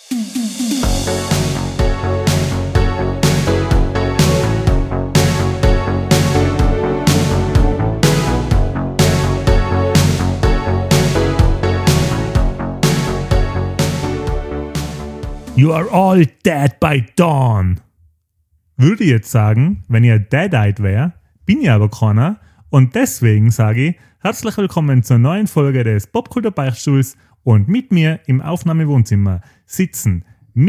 You are all dead by dawn. Würde ich jetzt sagen, wenn ihr dead-eyed wäre, bin ich aber keiner. Und deswegen sage ich, herzlich willkommen zur neuen Folge des Popkultur-Beichtstuhls. Und mit mir im Aufnahmewohnzimmer sitzen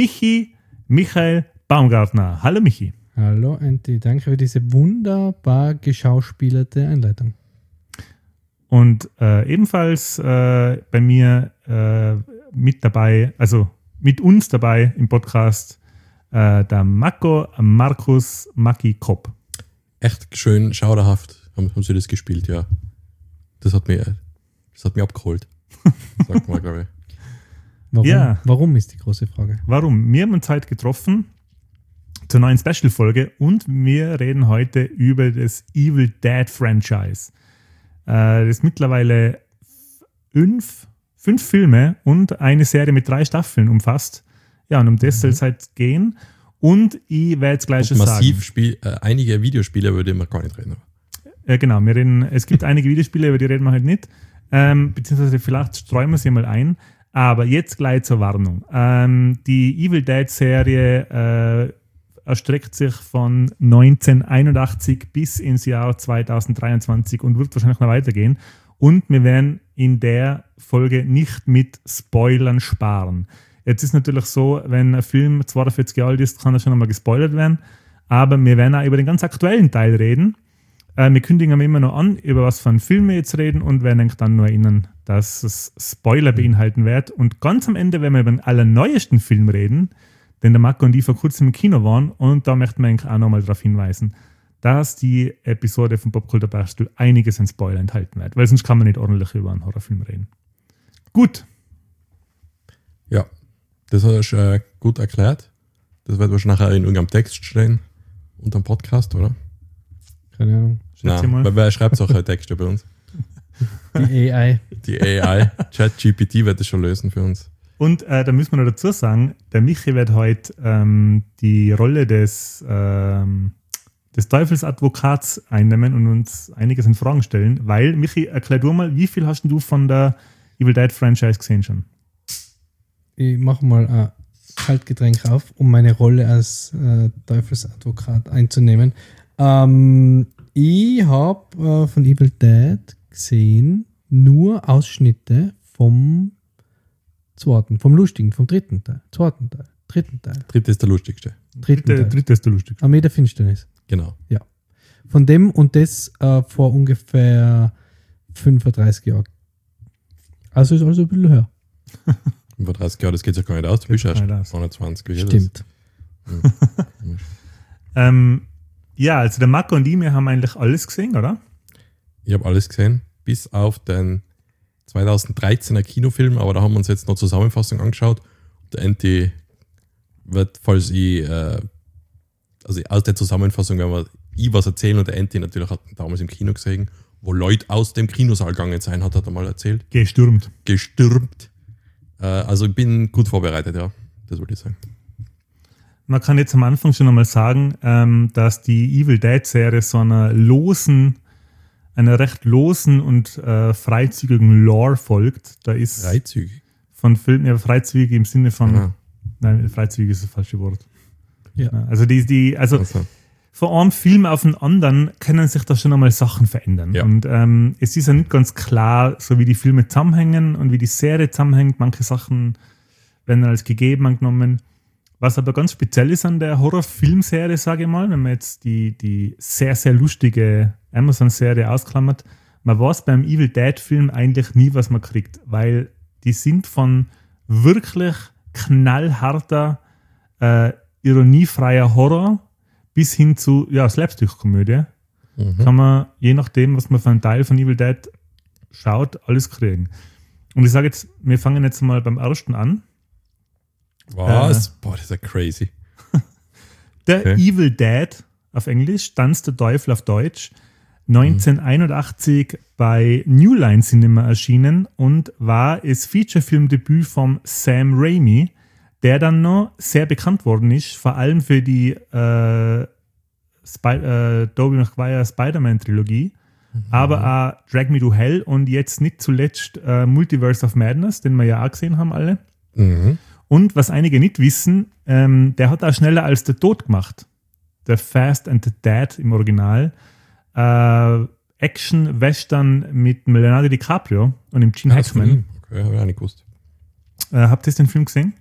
Michael Baumgartner. Hallo Michi. Hallo Antti, danke für diese wunderbar geschauspielerte Einleitung. Und ebenfalls bei mir mit dabei, also mit uns dabei im Podcast, der Markus Maki Kopp. Echt schön schauderhaft haben sie das gespielt, ja. Das hat mich abgeholt. Sagt mal, glaube ich. Warum ist die große Frage? Warum? Wir haben uns heute getroffen zur neuen Special-Folge und wir reden heute über das Evil Dead Franchise. Das mittlerweile fünf Filme und eine Serie mit 3 Staffeln umfasst. Ja, und um das soll es halt gehen. Und ich werde jetzt gleich schon sagen. Einige Videospiele, über die wir gar nicht reden. Genau, es gibt einige Videospiele, über die reden wir halt nicht. Beziehungsweise vielleicht streuen wir sie mal ein. Aber jetzt gleich zur Warnung. Die Evil Dead Serie erstreckt sich von 1981 bis ins Jahr 2023 und wird wahrscheinlich noch weitergehen. Und wir werden in der Folge nicht mit Spoilern sparen. Jetzt ist natürlich so, wenn ein Film 42 Jahre alt ist, kann er schon einmal gespoilert werden. Aber wir werden auch über den ganz aktuellen Teil reden. Wir kündigen immer noch an, über was für einen Film wir jetzt reden und werden dann nur erinnern, dass es Spoiler beinhalten wird. Und ganz am Ende werden wir über den allerneuesten Film reden, den der Marco und ich vor kurzem im Kino waren. Und da möchten wir eigentlich auch nochmal darauf hinweisen, dass die Episode von Popkultur-Beichtstuhl einiges an Spoiler enthalten wird, weil sonst kann man nicht ordentlich über einen Horrorfilm reden. Gut. Ja, das hast du gut erklärt. Das wird wahrscheinlich nachher in irgendeinem Text stehen, unter dem Podcast, oder? Keine Ahnung. Nein, weil wer schreibt solche Texte bei uns? Die AI. Die AI. ChatGPT wird das schon lösen für uns. Und da müssen wir noch dazu sagen, der Michi wird heute die Rolle des Teufelsadvokats einnehmen und uns einiges in Fragen stellen, weil, Michi, erklär du mal, wie viel hast du von der Evil Dead Franchise gesehen schon? Ich mache mal ein Kaltgetränk auf, um meine Rolle als Teufelsadvokat einzunehmen. Ich habe von Evil Dead gesehen nur Ausschnitte vom dritten Teil. Dritte ist der lustigste. Dritte ist der lustigste. Armee der Finsternis. Genau. Ja. Von dem und das vor ungefähr 35 Jahren. Also ist also ein bisschen höher. 35 Jahre, das geht ja gar nicht aus. Du bist erst 29. Stimmt. Ja, also der Marco und ich, wir haben eigentlich alles gesehen, oder? Ich habe alles gesehen, bis auf den 2013er Kinofilm, aber da haben wir uns jetzt noch Zusammenfassung angeschaut. Der Antti wird, falls ich, also aus der Zusammenfassung werden ich was erzählen und der Antti natürlich hat damals im Kino gesehen, wo Leute aus dem Kinosaal gegangen sein, hat er mal erzählt. Gestürmt. Also ich bin gut vorbereitet, ja, das würde ich sagen. Man kann jetzt am Anfang schon einmal sagen, dass die Evil Dead Serie so einer recht losen und freizügigen Lore folgt. Da ist freizügig? Von Filmen, ja, freizügig im Sinne von, nein, freizügig ist das falsche Wort. Ja. Also von einem Film auf den anderen können sich da schon einmal Sachen verändern. Ja. Und es ist ja nicht ganz klar, so wie die Filme zusammenhängen und wie die Serie zusammenhängt. Manche Sachen werden als gegeben angenommen. Was aber ganz speziell ist an der Horrorfilmserie, sage ich mal, wenn man jetzt die sehr, sehr lustige Amazon-Serie ausklammert, man weiß beim Evil Dead-Film eigentlich nie, was man kriegt, weil die sind von wirklich knallharter, ironiefreier Horror bis hin zu Slapstick-Komödie. Kann man, je nachdem, was man für einen Teil von Evil Dead schaut, alles kriegen. Und ich sage jetzt, wir fangen jetzt mal beim ersten an. Was? Boah, das ist ja crazy. Der Evil Dead auf Englisch, Tanz der Teufel auf Deutsch, 1981 bei New Line Cinema erschienen und war das Featurefilmdebüt von Sam Raimi, der dann noch sehr bekannt worden ist, vor allem für die Tobey Maguire Spider-Man-Trilogie, aber auch Drag Me to Hell und jetzt nicht zuletzt Multiverse of Madness, den wir ja auch gesehen haben alle. Mhm. Und was einige nicht wissen, der hat auch schneller als der Tod gemacht. The Fast and the Dead im Original. Action-Western mit Leonardo DiCaprio und dem Gene Hackman. Okay, habe ich auch nicht gewusst. Habt ihr den Film gesehen?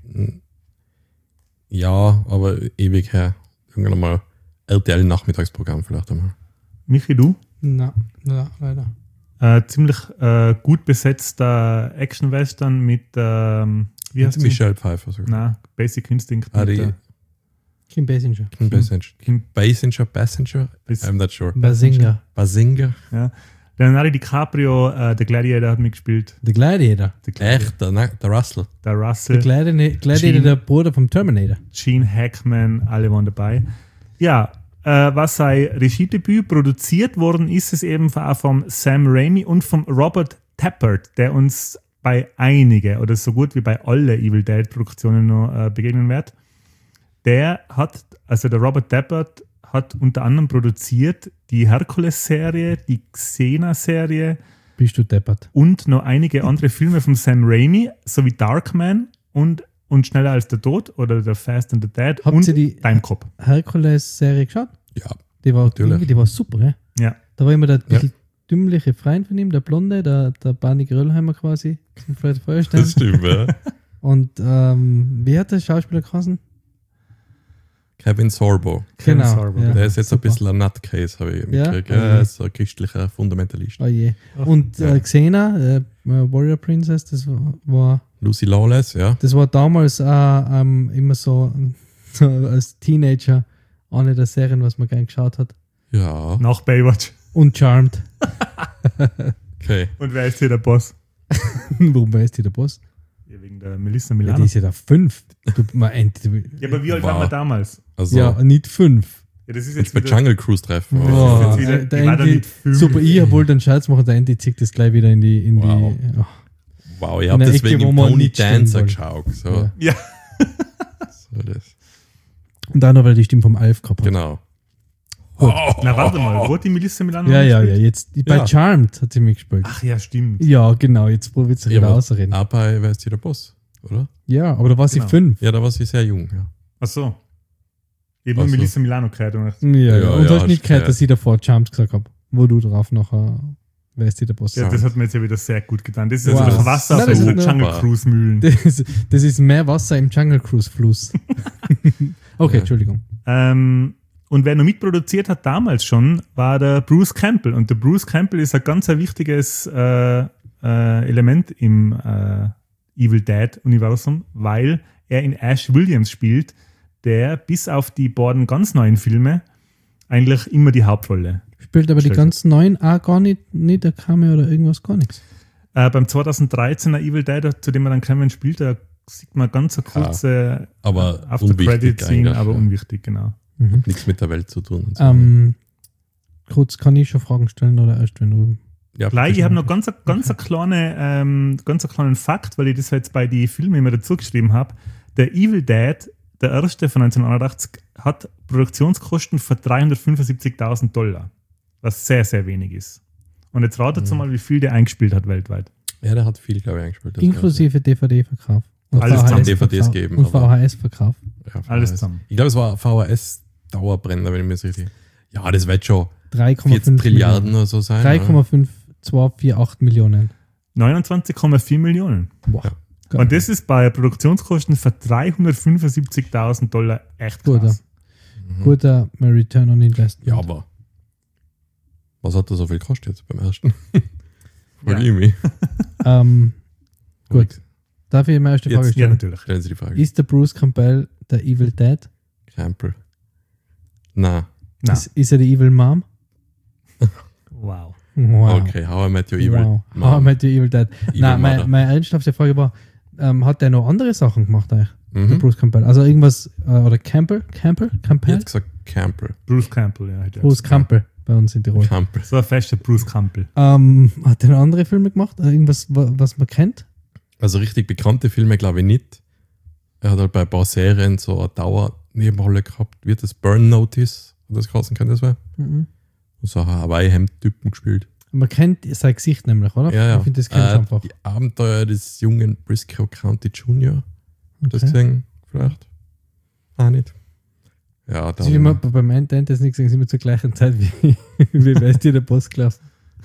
Ja, aber ewig her. Irgendwann mal RTL-Nachmittagsprogramm vielleicht einmal. Michi, du? Na, leider. Ziemlich gut besetzter Action-Western mit, wie heißt sie? Michelle Pfeiffer sogar. Nein, Basic Instinct. Ah, mit, die Kim Basinger. Kim Basinger? Bis- I'm not sure. Basinger. Basinger? Ja. Leonardo DiCaprio, der Gladiator hat mitgespielt. Der Gladiator. Der Gladiator. Echt? Der Russell? Der Der Russell, Gladiator, Gene. der Bruder vom Terminator. Gene Hackman, alle waren dabei. Ja, was sein Regiedebüt produziert worden ist, es eben auch vom Sam Raimi und vom Robert Tappert, der uns bei einige oder so gut wie bei alle Evil Dead Produktionen noch begegnen wird. Der Robert Tappert hat unter anderem produziert die Hercules-Serie, die Xena-Serie Bist du deppert? und noch einige andere Filme von Sam Raimi, sowie Darkman und Schneller als der Tod oder The Fast and the Dead Habt und ihr die Timecop. Hercules-Serie geschaut? Ja. Die war, Natürlich. irgendwie, die war super, ne? Ja. Da war immer der bisschen dümmliche Freund von ihm, der Blonde, der Barney Gröllheimer quasi, zum Fred Feuerstein. Das stimmt, ja. Und wie hat der Schauspieler geheißen? Kevin Sorbo. Kevin Genau. Sorbo, ja. Der ist jetzt Super. ein bisschen ein Nutcase, habe ich Ja? mitgekriegt. Okay. Ja, ist so ein christlicher Fundamentalist. Oh je. Und Ja. Xena, Warrior Princess, das war Lucy Lawless, ja. damals immer so als Teenager eine der Serien, was man gern geschaut hat. Ja, Nach Baywatch. Und Charmed. okay. Und wer ist hier der Boss? Warum ist die der Boss? Ja, wegen der Melissa Ja, Milano. die ist ja da 5. Ja, aber wie alt waren wir damals? Also, Ja, nicht 5. Ja, das ist wenn jetzt ich bei wieder, Jungle Cruise treffe. Boah. jetzt wieder, Der die war da Andy- mit 5. Super, ich wollte einen Scherz machen, der Andy zieht das gleich wieder in die. Wow. Oh. Wow, ich In habe der deswegen Ecke, wo im man Pony nicht stehen Dancer soll. geschaut. So, Ja. Ja. so das. Und dann noch, weil er die Stimme vom Alf gehabt hat. Genau. Gut. Na, warte mal, wo hat die Melissa Milano Ja. gespielt? Jetzt, bei Ja. Charmed hat sie mitgespielt. Ach ja, stimmt. Ja, genau, jetzt probiert sie wieder ausreden. auch bei Wer ist hier der Boss, oder? Ja, aber da war sie Genau. 5. Ja, da war sie sehr jung, ja. Ach so. Ich habe Ach so. Melissa Milano gehört und dachte, Ja, Ja, und du ja, hast nicht hast gehört, gehört. dass ich davor Charmed gesagt habe, wo du drauf nachher wer ist der Boss? ja, das hat mir jetzt ja wieder sehr gut getan. Das ist Wow. einfach Wasser Nein, auf das ist unseren nur- Jungle Cruise Mühlen. Das ist mehr Wasser im Jungle Cruise Fluss. Okay, Ja. Entschuldigung. Und wer noch mitproduziert hat damals schon, war der Bruce Campbell. Und der Bruce Campbell ist ein ganz wichtiges Element im Evil Dead-Universum, weil er in Ash Williams spielt, der bis auf die beiden ganz neuen Filme eigentlich immer die Hauptrolle. Spielt aber die Stellt ganzen neuen auch gar nicht der Cameo oder irgendwas, gar nichts. Beim 2013er Evil Dead, zu dem man dann Cameron spielt, da sieht man ganz eine kurze Aber unwichtig After-Credit-Scene, eigentlich, aber ja. unwichtig, genau. Nichts mit der Welt zu tun. Und so. Kurz, kann ich schon Fragen stellen oder erst wenn du. Ja, Gleich, ich habe noch ganz einen kleinen Fakt, weil ich das jetzt bei den Filmen immer dazu geschrieben habe. Der Evil Dead, der erste von 1981, hat Produktionskosten von $375.000, was sehr, sehr wenig ist. Und jetzt ratet mal, wie viel der eingespielt hat weltweit. Ja, der hat viel, glaube ich, eingespielt. das Inklusive DVD-Verkauf. Und Alles zusammen. VHS-Verkauf. DVDs geben, Und aber- VHS-Verkauf. Ganze. Ja, Alles VHS. zusammen. Ich glaube, es war VHS-Dauerbrenner, wenn ich mir das richtig. Ja, das wird schon 3,5 40 Trilliarden oder so sein. oder? 3,5248 Millionen. 29,4 Millionen. Boah. Ja. Geil. Und das ist bei Produktionskosten von $375.000 echt Gut, krass. Guter Return on Investment. Ja, aber was hat das so viel gekostet jetzt beim ersten? Ja. Frag ich mich. Gut. Darf ich meine erste Frage Ja, stellen? natürlich. Stellen Sie die Frage. Ist der Bruce Campbell der Evil Dad? Campbell. Nein. Na, Ist er die Evil Mom? wow. Wow. Okay, How I Met Your Evil Wow. Mom. How I Met Your Evil Dad. Evil Nein, Mother. meine ernsthafte Frage war, hat der noch andere Sachen gemacht eigentlich? Der Mhm. Bruce Campbell. Also irgendwas, oder Campbell? Ich Campbell? hätte gesagt Campbell. Bruce Campbell, ja. hätte ich Bruce gesagt. Campbell bei uns in Tirol. Campbell. So ein fester Bruce Campbell. Hat er noch andere Filme gemacht? Irgendwas, was man kennt? Also richtig bekannte Filme glaube ich nicht. er hat halt bei ein paar Serien so eine Dauernebenrolle gehabt. Wird das Burn Notice? Das kosten kann das sein? Mhm. So ein Hawaii-Hemd-Typen gespielt. Man kennt sein Gesicht nämlich, oder? Ja, ja. Ich finde, das kennt einfach. Die Abenteuer des jungen Briscoe County Jr. Das Okay. gesehen, vielleicht? Nicht. Ja, Also, wie wir beim Ende das nicht gesehen, sind wir zur gleichen Zeit wie wer ist dir der Postklasse?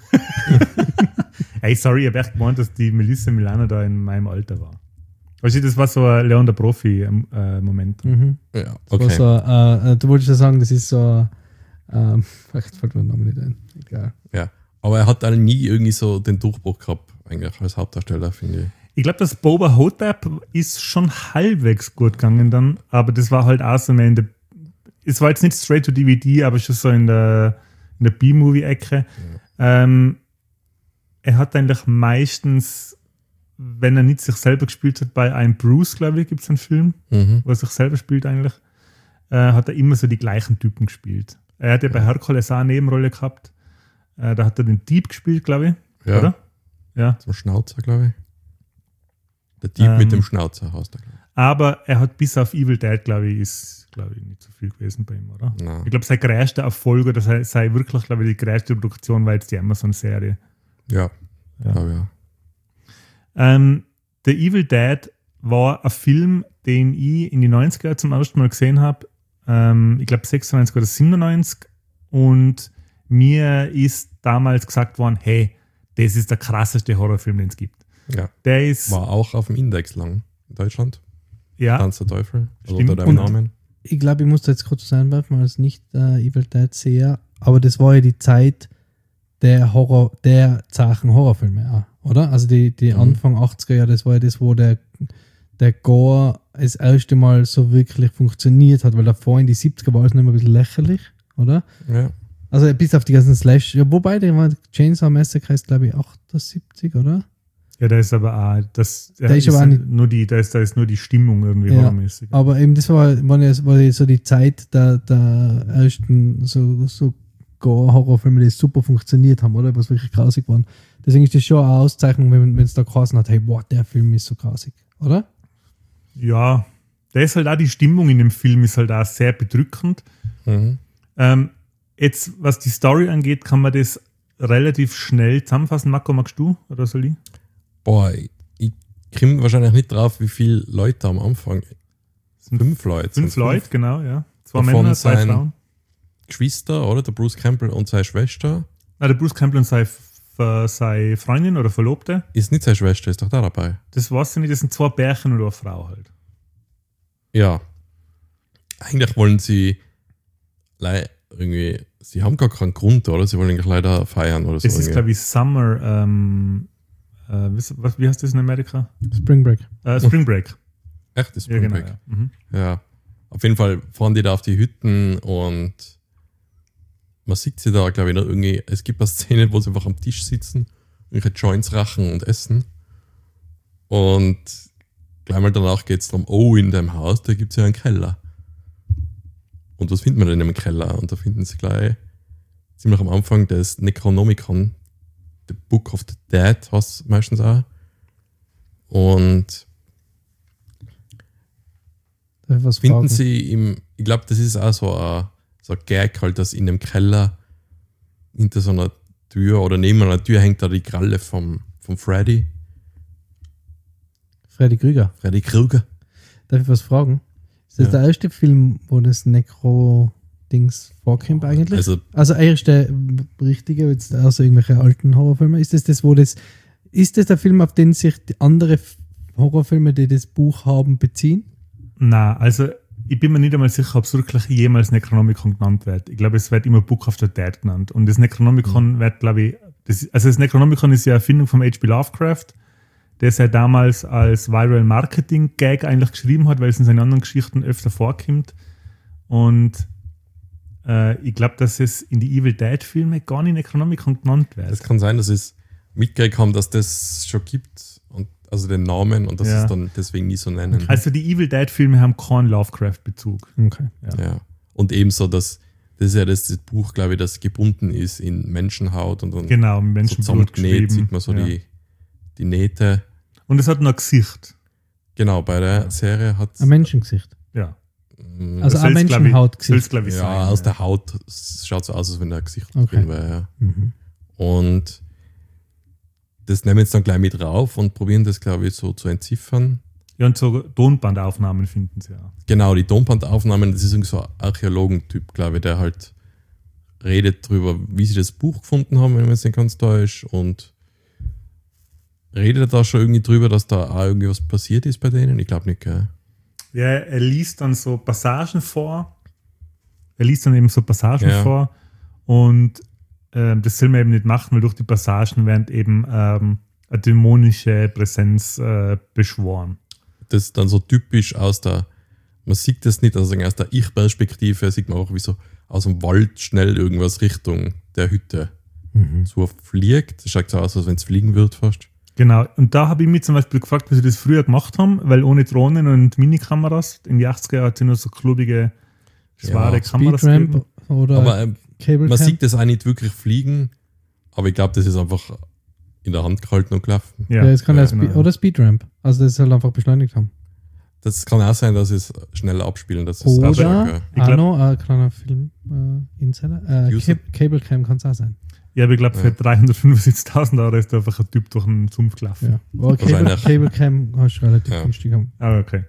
Hey, sorry, ich habe echt gemeint, dass die Melissa Milano da in meinem Alter war. Weißt du, das war so ein Leon der Profi-Moment. Mhm. Ja, Das war okay. so, du wolltest ja sagen, das ist so. Vielleicht fällt mir der Name nicht ein. Egal. Ja. Aber er hat halt nie irgendwie so den Durchbruch gehabt, eigentlich als Hauptdarsteller, finde ich. Ich glaube, das Boba Hotep ist schon halbwegs gut gegangen dann, aber das war halt auch so mehr in der. Es war jetzt nicht straight to DVD, aber schon so in der B-Movie-Ecke. Ja. Er hat eigentlich meistens, wenn er nicht sich selber gespielt hat, bei einem Bruce, glaube ich, gibt es einen Film, wo er sich selber spielt eigentlich, hat er immer so die gleichen Typen gespielt. Er hat ja bei Hercules auch eine Nebenrolle gehabt. Da hat er den Dieb gespielt, glaube ich. Ja. Oder? Ja. Zum Schnauzer, glaube ich. Der Dieb mit dem Schnauzer heißt er, glaube ich. Aber er hat bis auf Evil Dead, glaube ich, nicht so viel gewesen bei ihm, oder? Nein. Ich glaube, sein größter Erfolg oder sei wirklich, glaube ich, die größte Produktion war jetzt die Amazon-Serie. Ja, Ja. glaube ja. The Evil Dead war ein Film, den ich in die 90er zum ersten Mal gesehen habe. Ich glaube 96 oder 97. Und mir ist damals gesagt worden, hey, das ist der krasseste Horrorfilm, den es gibt. Ja. Der ist, War auch auf dem Index lang in Deutschland. ja, Tanz der Teufel. Also Stimmt. unter dem Und- Namen. Ich glaube, ich muss da jetzt kurz einwerfen, als nicht Evil Dead sehe, aber das war ja die Zeit der Zachen-Horrorfilme auch, oder? Also die Anfang 80er Jahre, das war ja das, wo der Gore das erste Mal so wirklich funktioniert hat, weil davor in die 70er war es noch immer ein bisschen lächerlich, oder? Ja. Also bis auf die ganzen Slash, ja, wobei der Chainsaw Massacre heißt, glaube ich, 78, oder? ja, da ist aber auch, Der ist aber auch nicht- da ist nur die Stimmung irgendwie Ja. horrormäßig. Aber eben das war ja so die Zeit der ersten so Gore-Horrorfilme, die super funktioniert haben, oder? Was wirklich grausig waren. Deswegen ist das schon eine Auszeichnung, wenn es da geheißen hat, hey, boah, der Film ist so grausig, oder? Ja, da ist halt auch die Stimmung in dem Film ist halt auch sehr bedrückend. Mhm. Jetzt, was die Story angeht, kann man das relativ schnell zusammenfassen. Marco, magst du oder soll ich? Boah, ich komme wahrscheinlich nicht drauf, wie viele Leute am Anfang. 5 Leute. 5 Leute, genau, ja. 2 Davon Männer, 2 sein- Frauen. Geschwister, oder? Der Bruce Campbell und seine Schwester. Der Bruce Campbell und seine Freundin oder Verlobte. Ist nicht seine Schwester, ist doch da dabei. Das weiß ich nicht, das sind 2 Pärchen oder eine Frau halt. Ja. Eigentlich wollen sie irgendwie, sie haben gar keinen Grund, oder? Sie wollen eigentlich leider feiern oder so. Das ist, glaube ich, Summer, wie heißt das in Amerika? Spring Break. Spring Break. Echt, das Ja, genau. Break. Ja. Mhm. Ja. Auf jeden Fall fahren die da auf die Hütten und man sieht sie da, glaube ich, noch irgendwie. Es gibt eine Szene, wo sie einfach am Tisch sitzen, ihre Joints rachen und essen. Und gleich mal danach geht es darum, oh, in dem Haus, da gibt es ja einen Keller. Und was findet man denn im Keller? Und da finden sie gleich ziemlich am Anfang das Necronomicon, The Book of the Dead, heißt es meistens auch. Und Darf ich was finden fragen? sie ich glaube, das ist auch so ein Gag halt, dass in dem Keller hinter so einer Tür oder neben einer Tür hängt da die Kralle vom Freddy Freddy Krüger. Krueger. Darf ich was fragen? Ist das Ja. der erste Film, wo das Necro-Dings vorkommt eigentlich? Also, erste richtige, jetzt also irgendwelche alten Horrorfilme. Ist das der Film, auf den sich die andere Horrorfilme, die das Buch haben, beziehen? Na, also ich bin mir nicht einmal sicher, ob es wirklich jemals Necronomicon genannt wird. Ich glaube, es wird immer Book of the Dead genannt. Und das Necronomicon wird, glaube ich, das Necronomicon ist ja eine Erfindung von H.P. Lovecraft, der es ja damals als Viral Marketing Gag eigentlich geschrieben hat, weil es in seinen anderen Geschichten öfter vorkommt. Und ich glaube, dass es in die Evil Dead Filme gar nicht Necronomicon genannt wird. es kann sein, dass es mitgekriegt haben, dass das schon gibt, und also den Namen, und dass Ja. es dann deswegen nie so nennen. Also die Evil Dead Filme haben keinen Lovecraft-Bezug. Okay. Ja. Und ebenso, das ist ja das Buch, glaube ich, das gebunden ist in Menschenhaut und dann Genau, mit so Menschenblut zusammengenäht, geschrieben. sieht man so Ja. die Nähte. Und es hat noch ein Gesicht. Genau, bei der Serie hat Ein Menschengesicht. Ja. Also ein Soll's, glaub Menschenhautgesicht. glaube ich, ja, sein. aus der Haut schaut so aus, als wenn da ein Gesicht Okay. drin wäre. Ja. Mhm. Und das nehmen wir jetzt dann gleich mit drauf und probieren das, glaube ich, so zu entziffern. Ja, und so Tonbandaufnahmen finden sie ja. Genau, die Tonbandaufnahmen, das ist irgendwie so ein Archäologentyp, glaube ich, der halt redet drüber, wie sie das Buch gefunden haben, wenn man es nicht ganz täuscht, und redet da schon irgendwie drüber, dass da auch irgendwas passiert ist bei denen? Ich glaube nicht, gell? Ja, er liest dann so Passagen vor. Ja. Und das soll man eben nicht machen, weil durch die Passagen werden eben eine dämonische Präsenz beschworen. Das ist dann so typisch man sieht das nicht, also aus der Ich-Perspektive sieht man auch, wie so aus dem Wald schnell irgendwas Richtung der Hütte so fliegt. Das schaut so aus, als wenn es fliegen wird fast. Genau, und da habe ich mich zum Beispiel gefragt, wie sie das früher gemacht haben, weil ohne Drohnen und Minikameras, in die 80er Jahren hat es nur so klubige, schwere Kameras Speedramp gegeben. oder Aber Cable man Cam. sieht das auch nicht wirklich fliegen, aber ich glaube, das ist einfach in der Hand gehalten und gelaufen. Ja, es kann genau. oder Speedramp. Also das halt einfach beschleunigt haben. Das kann auch sein, dass es schneller abspielen. Das ist Oder auch Ich glaub- noch ein kleiner Film Insider. User. Cable Cam kann es auch sein. Ja, aber ich glaube, für Ja. 375.000 Euro ist da einfach ein Typ durch den Sumpf gelaufen. Ja. Aber Wahrscheinlich. Cable Cam hast du relativ Ja. günstig haben. Ah, okay.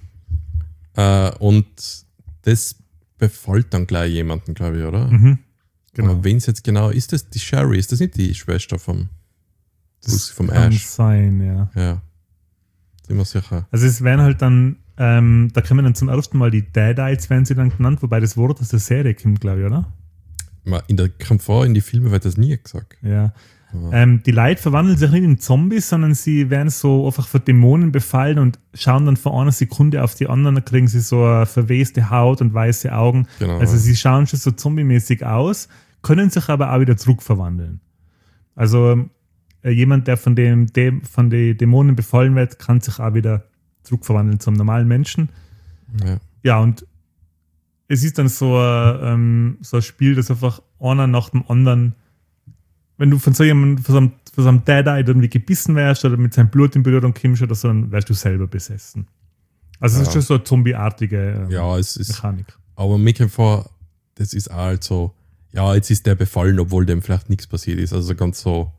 Und das befällt dann gleich jemanden, glaube ich, oder? Mhm. Genau. Aber wen es jetzt genau ist, das die Sherry? Ist das nicht die Schwester vom Das vom kann Ash? sein, ja. Ja. Sind wir sicher. Also es werden halt dann, da kommen dann zum ersten Mal die Deadites, werden sie dann genannt, wobei das Wort aus der Serie kommt, glaube ich, oder? Kommt vor, in die Filme wird das nie gesagt. Ja. Aber, Die Leute verwandeln sich nicht in Zombies, sondern sie werden so einfach von Dämonen befallen und schauen dann von einer Sekunde auf die andere, dann kriegen sie so eine verweste Haut und weiße Augen. genau. Also sie schauen schon so zombie-mäßig aus, können sich aber auch wieder zurückverwandeln. Also jemand, der von den Dämonen befallen wird, kann sich auch wieder zurückverwandeln zum normalen Menschen. ja. Ja, und es ist dann so ein Spiel, das einfach einer nach dem anderen, wenn du von so jemandem, von so einem Deadeye irgendwie gebissen wärst oder mit seinem Blut in Berührung kommst oder so, dann wärst du selber besessen. Also es ist Ja. schon so eine zombieartige Ja, es ist. Mechanik. Aber mir kommt vor, das ist auch halt so, ja, jetzt ist der befallen, obwohl dem vielleicht nichts passiert ist. Also ganz so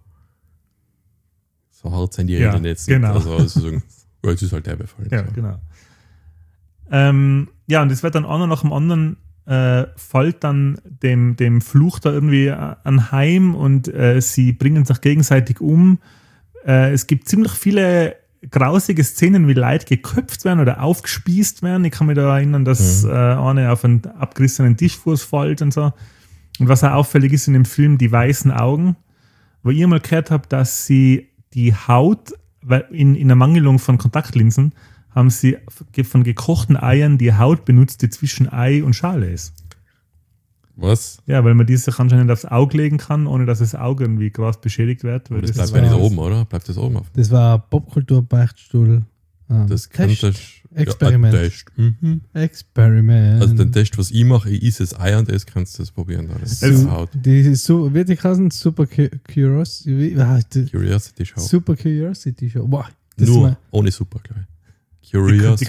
hart sind die Ja, Reden jetzt genau. nicht. Also es ist, ja, jetzt ist halt der befallen. Ja, so. genau. Ja, und es wird dann einer nach dem anderen fällt dann dem Fluch da irgendwie anheim und sie bringen sich gegenseitig um. Es gibt ziemlich viele grausige Szenen, wie Leute geköpft werden oder aufgespießt werden. Ich kann mich da erinnern, dass eine auf einen abgerissenen Tischfuß fällt und so. Und was auch auffällig ist in dem Film, die weißen Augen, wo ich mal gehört habe, dass sie die Haut, weil in der Mangelung von Kontaktlinsen, haben sie von gekochten Eiern die Haut benutzt, die zwischen Ei und Schale ist. Was? Ja, weil man die sich anscheinend aufs Auge legen kann, ohne dass das Auge irgendwie krass beschädigt wird. Weil Das bleibt war- ja nicht oben, oder? Bleibt das oben auf? Das war Popkultur-Beichtstuhl. Das Test. könnte. Experiment. Ja, ein Test. Mhm. Experiment. Also den Test, was ich mache, ich esse das Ei und das kannst du das probieren. Da. Das Also- ist Haut. Die wird die heißen Super Curiosity. Curiosity Show. Super Curiosity Show. Boah, das Nur ist ohne Super, glaube ich. Die Curiosity.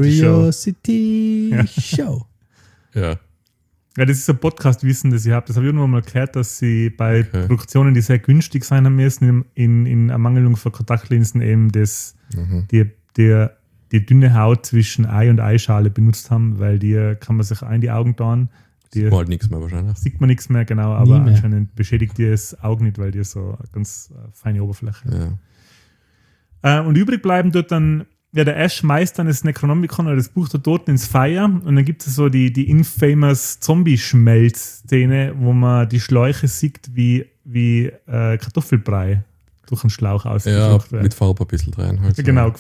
Curiosity Ja. Show. Ja. Ja, das ist ein Podcast-Wissen, das ich habe. Das habe ich irgendwann mal gehört, dass sie bei Okay. Produktionen, die sehr günstig sein haben müssen, in Ermangelung von Kontaktlinsen eben Mhm. die dünne Haut zwischen Ei und Eischale benutzt haben, weil die kann man sich auch in die Augen tun. Die Sieht man halt nichts mehr wahrscheinlich. sieht man nichts mehr, genau, aber mehr. anscheinend beschädigt die das Auge nicht, weil die so eine ganz feine Oberfläche hat. Ja. Und übrig bleiben dort dann, ja, der Ash schmeißt dann das Necronomicon oder das Buch der Toten ins Feuer und dann gibt es so die infamous Zombie-Schmelz-Szene, wo man die Schläuche sieht, wie Kartoffelbrei durch einen Schlauch Ja, ausgedrückt wird. mit Farbe ein bisschen rein. Halt so. Genau,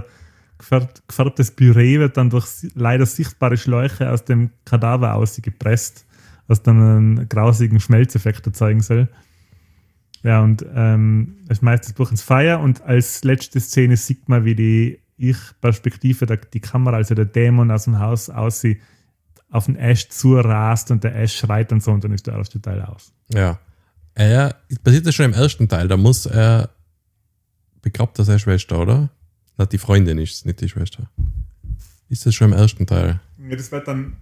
gefärbtes Püree wird dann durch leider sichtbare Schläuche aus dem Kadaver ausgepresst, was dann einen grausigen Schmelzeffekt erzeugen soll. Ja, und er schmeißt das Buch ins Feuer und als letzte Szene sieht man, wie die Ich-Perspektive, die Kamera, also der Dämon aus dem Haus aussieht, auf den Ash zurast und der Ash schreit und so und dann ist der erste Teil aus. Ja. Passiert das schon im ersten Teil, da muss er begrabt seine Schwester, oder? Na, die Freundin ist es, nicht die Schwester. Ist das schon im ersten Teil? Ja, das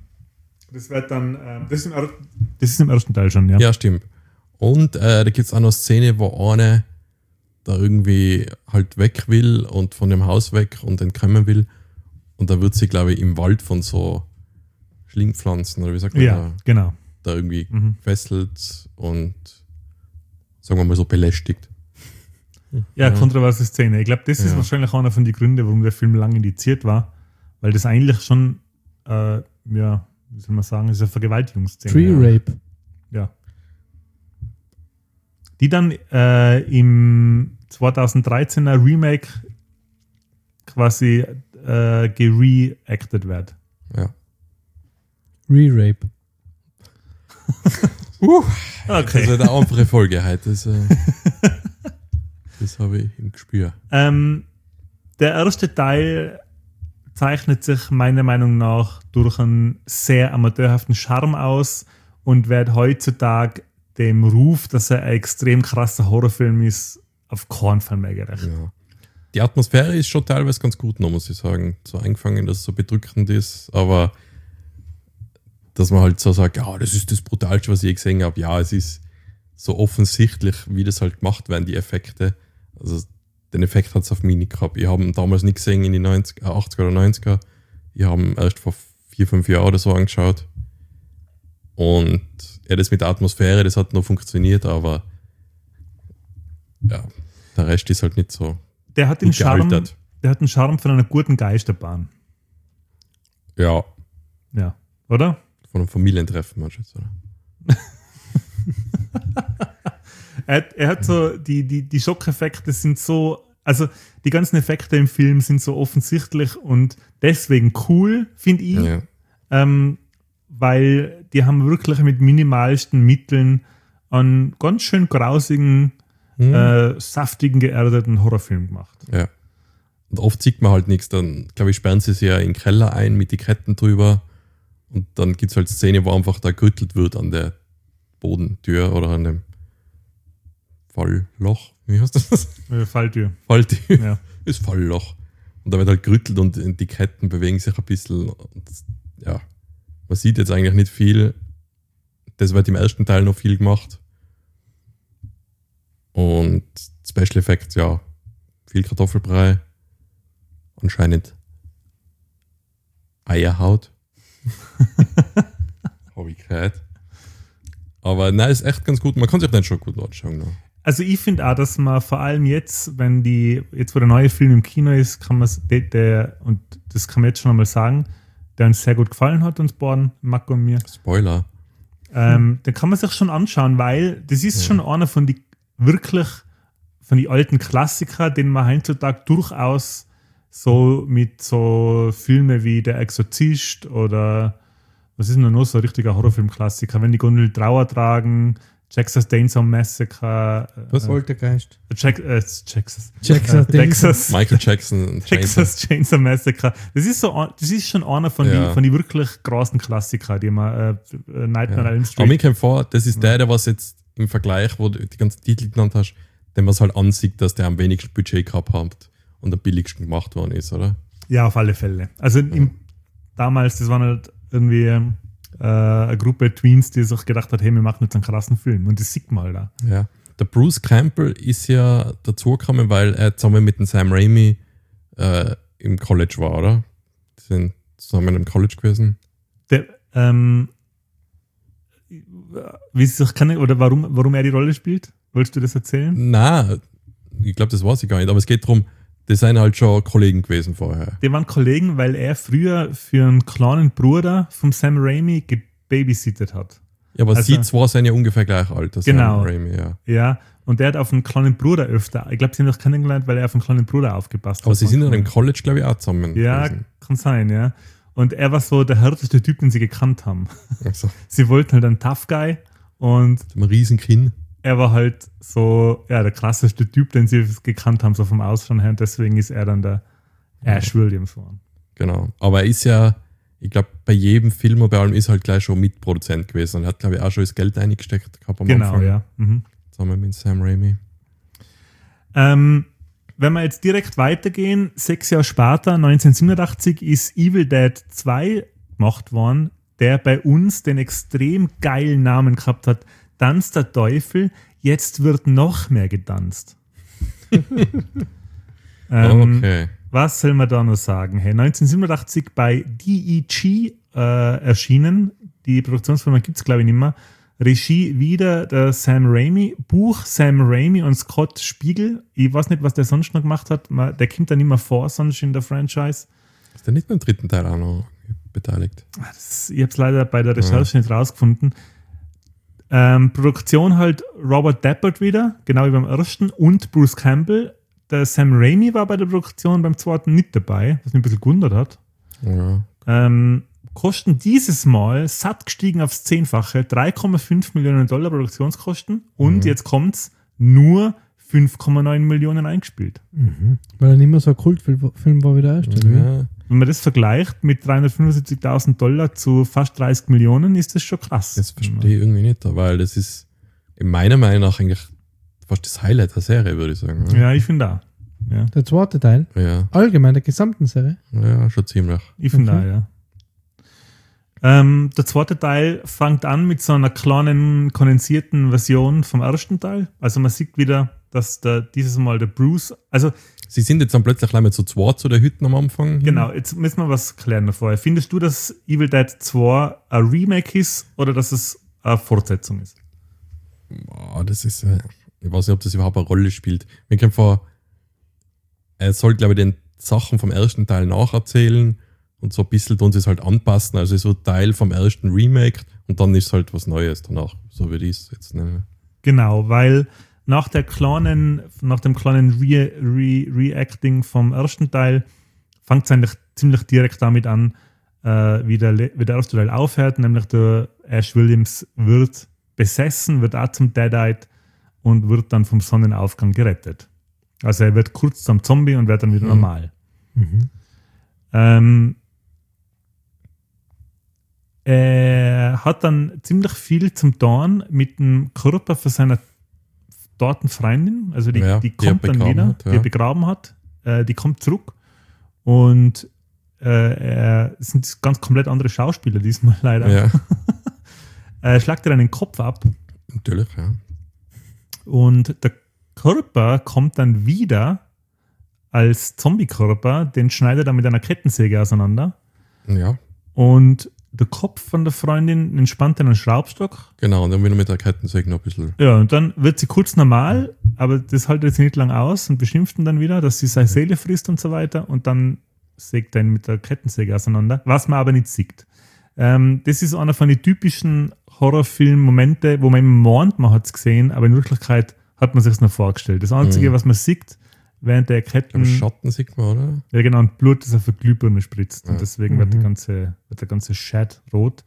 ist im ersten Teil schon, ja. Ja, stimmt. Und da gibt es auch noch eine Szene, wo eine da irgendwie halt weg will und von dem Haus weg und entkommen will. Und da wird sie, glaube ich, im Wald von so Schlingpflanzen, oder wie sagt man Ja, genau. da irgendwie gefesselt und sagen wir mal so belästigt. Ja, kontroverse Szene. Ich glaube, das ist wahrscheinlich einer von den Gründen, warum der Film lange indiziert war, weil das eigentlich schon, wie soll man sagen, ist eine Vergewaltigungsszene. Tree Rape. Ja. Die dann im 2013er Remake quasi gereacted wird. Ja. Re-Rape. Das wird eine andere Folge heute. Das habe ich im Gespür. Der erste Teil zeichnet sich meiner Meinung nach durch einen sehr amateurhaften Charme aus und wird heutzutage dem Ruf, dass er ein extrem krasser Horrorfilm ist, auf keinen Fall mehr gerecht. Ja. Die Atmosphäre ist schon teilweise ganz gut noch, muss ich sagen. So eingefangen, dass es so bedrückend ist, aber dass man halt so sagt, ja, das ist das Brutalste, was ich je gesehen habe. Ja, es ist so offensichtlich, wie das halt gemacht werden, die Effekte. Also den Effekt hat es auf mich nicht gehabt. Ich habe ihn damals nicht gesehen in die 80er oder 90er. Ich habe ihn erst vor 4-5 Jahren oder so angeschaut. Und das mit der Atmosphäre, das hat noch funktioniert, aber ja, der Rest ist halt nicht so Der hat den gut gealtert. Charme von einer guten Geisterbahn. Ja, Ja, oder? von einem Familientreffen, meinst du jetzt, oder? Er hat so, die Schockeffekte sind so, also die ganzen Effekte im Film sind so offensichtlich und deswegen cool, finde ich. Ja. Weil die haben wirklich mit minimalsten Mitteln einen ganz schön grausigen, saftigen, geerdeten Horrorfilm gemacht. Ja. Und oft sieht man halt nichts. Dann, glaube ich, sperren sie sich ja in den Keller ein mit den Ketten drüber. Und dann gibt es halt Szene, wo einfach da gerüttelt wird an der Bodentür oder an dem Fallloch. Wie heißt das? Falltür. Falltür. Ja. Das Fallloch. Und da wird halt gerüttelt und die Ketten bewegen sich ein bisschen. Und ja, man sieht jetzt eigentlich nicht viel. Das wird im ersten Teil noch viel gemacht. Und Special Effects, ja, viel Kartoffelbrei. Anscheinend Eierhaut. Habe ich gehört. Aber nein, ist echt ganz gut. Man kann sich den schon gut anschauen. Ne? Also ich finde auch, dass man vor allem jetzt, wo der neue Film im Kino ist, kann man und das kann man jetzt schon einmal sagen, der uns sehr gut gefallen hat, uns beiden, Marco und mir. Spoiler. Den kann man sich schon anschauen, weil das ist schon einer von die alten Klassiker, den man heutzutage durchaus so mit so Filmen wie Der Exorzist oder was ist denn noch so ein richtiger Horrorfilm-Klassiker, wenn die Gondel Trauer tragen, Texas Chainsaw Massacre. Was Poltergeist? Texas. Michael Jackson. Texas Chainsaw Massacre. Das ist schon einer von die wirklich großen Klassiker, die man Nightmare on Elm Street. Aber mir kommt vor, das ist der, was jetzt im Vergleich, wo du die ganzen Titel genannt hast, den man es halt ansieht, dass der am wenigsten Budget gehabt hat und am billigsten gemacht worden ist, oder? Ja, auf alle Fälle. Also damals, das waren halt irgendwie eine Gruppe Tweens, die sich gedacht hat, hey, wir machen jetzt einen krassen Film. Und das sieht man halt da. Ja. Der Bruce Campbell ist ja dazugekommen, weil er zusammen mit dem Sam Raimi im College war, oder? Die sind zusammen im College gewesen. Wie sie sich kennen oder warum er die Rolle spielt? Wolltest du das erzählen? Nein, ich glaube, das weiß ich gar nicht. Aber es geht darum, die sind halt schon Kollegen gewesen vorher. Die waren Kollegen, weil er früher für einen kleinen Bruder vom Sam Raimi gebabysittet hat. Ja, aber sie zwei sind ja ungefähr gleich alt, das genau. Sam Raimi, ja. Ja, und der hat auf einen kleinen Bruder öfter, ich glaube, sie haben sich kennengelernt, weil er auf einen kleinen Bruder aufgepasst hat. Aber sie sind dann im College, glaube ich, auch zusammen Ja, gewesen. Kann sein, ja. Und er war so der härteste Typ, den sie gekannt haben. Also, Sie wollten halt einen Tough Guy und ein Riesenkinn. er war halt so, ja, der klassischste Typ, den sie gekannt haben, so vom Ausschauen her. Und deswegen ist er dann der Ash Williams geworden. Genau. Aber er ist ja, ich glaube, bei jedem Film und bei allem ist halt gleich schon Mitproduzent gewesen und hat, glaube ich, auch schon das Geld eingesteckt gehabt am Genau, Anfang. ja. Mhm. Zusammen mit Sam Raimi. wenn wir jetzt direkt weitergehen, 6 Jahre später, 1987, ist Evil Dead 2 gemacht worden, der bei uns den extrem geilen Namen gehabt hat, Tanz der Teufel, jetzt wird noch mehr getanzt. Okay. Was soll man da noch sagen? Hey, 1987 bei DEG erschienen, die Produktionsfirma gibt es glaube ich nicht mehr, Regie wieder der Sam Raimi, Buch Sam Raimi und Scott Spiegel. Ich weiß nicht, was der sonst noch gemacht hat. Der kommt da nicht mehr vor, sonst in der Franchise. Ist der nicht beim 3. Teil auch noch beteiligt? Ich habe es leider bei der Recherche nicht rausgefunden. Produktion halt Robert Tappert wieder, genau wie beim ersten, und Bruce Campbell. Der Sam Raimi war bei der Produktion beim zweiten nicht dabei, was mich ein bisschen gewundert hat. Ja. Kosten dieses Mal satt gestiegen aufs 10-fache, 3,5 Millionen Dollar Produktionskosten und jetzt kommt's, nur 5,9 Millionen eingespielt. Weil er nicht mehr so ein Kultfilm war wie der erste. Ja. Wenn man das vergleicht mit 375.000 Dollar zu fast 30 Millionen, ist das schon krass. Das verstehe ich irgendwie nicht, weil das ist in meiner Meinung nach eigentlich fast das Highlight der Serie, würde ich sagen. Oder? Ja, ich finde auch. Ja. Der zweite Teil? Ja. Allgemein, der gesamten Serie? Ja, schon ziemlich. Ich finde auch, ja. Der zweite Teil fängt an mit so einer kleinen, kondensierten Version vom ersten Teil. Also man sieht wieder, dass dieses Mal der Bruce, also Sie sind jetzt dann plötzlich gleich mal zu zweit zu der Hütte am Anfang. genau, jetzt müssen wir was klären davor. Findest du, dass Evil Dead 2 ein Remake ist oder dass es eine Fortsetzung ist? Boah, das ist, ich weiß nicht, ob das überhaupt eine Rolle spielt. Mir kommt vor, er soll, glaube ich, den Sachen vom ersten Teil nacherzählen und so ein bisschen tun sie es halt anpassen. Also so Teil vom ersten Remake und dann ist halt was Neues danach. So würde ich es jetzt nennen. Genau, weil nach dem kleinen Reacting vom ersten Teil fängt es eigentlich ziemlich direkt damit an, wie der erste Teil aufhört, nämlich der Ash Williams wird besessen, wird auch zum Deadite und wird dann vom Sonnenaufgang gerettet. Also er wird kurz zum Zombie und wird dann wieder normal. Er hat dann ziemlich viel zum Tun mit dem Körper von seiner toten Freundin, also die kommt dann wieder, die er begraben hat, die kommt zurück und es sind ganz komplett andere Schauspieler diesmal leider. Ja. Er schlagt ihr dann den Kopf ab. Natürlich, ja. Und der Körper kommt dann wieder als Zombie-Körper, den schneidet er mit einer Kettensäge auseinander. Ja. Und der Kopf von der Freundin entspannt in einen Schraubstock. Genau, und dann wieder mit der Kettensäge noch ein bisschen. Ja, und dann wird sie kurz normal, aber das hält jetzt nicht lang aus und beschimpft ihn dann wieder, dass sie seine Seele frisst und so weiter. Und dann sägt er ihn mit der Kettensäge auseinander, was man aber nicht sieht. Das ist einer von den typischen Horrorfilm-Momente, wo man immer meint, man hat es gesehen, aber in Wirklichkeit hat man sich es noch vorgestellt. Das Einzige, was man sieht, während der Ketten... Schatten sieht man, oder? Ja, genau, und Blut, das auf der Glühbirne spritzt. Ja. Und deswegen wird der ganze Chat rot.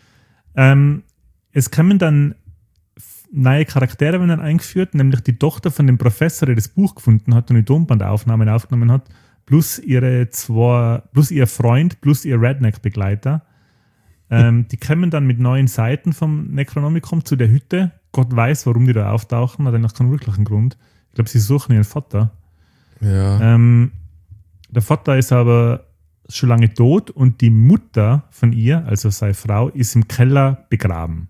Es kommen dann neue Charaktere werden dann eingeführt, nämlich die Tochter von dem Professor, der das Buch gefunden hat und die Tonbandaufnahmen aufgenommen hat, plus ihr Freund, plus ihr Redneck-Begleiter. Die kommen dann mit neuen Seiten vom Necronomicon zu der Hütte. Gott weiß, warum die da auftauchen, hat eigentlich keinen wirklichen Grund. Ich glaube, sie suchen ihren Vater. Ja. Der Vater ist aber schon lange tot und die Mutter von ihr, also seine Frau, ist im Keller begraben.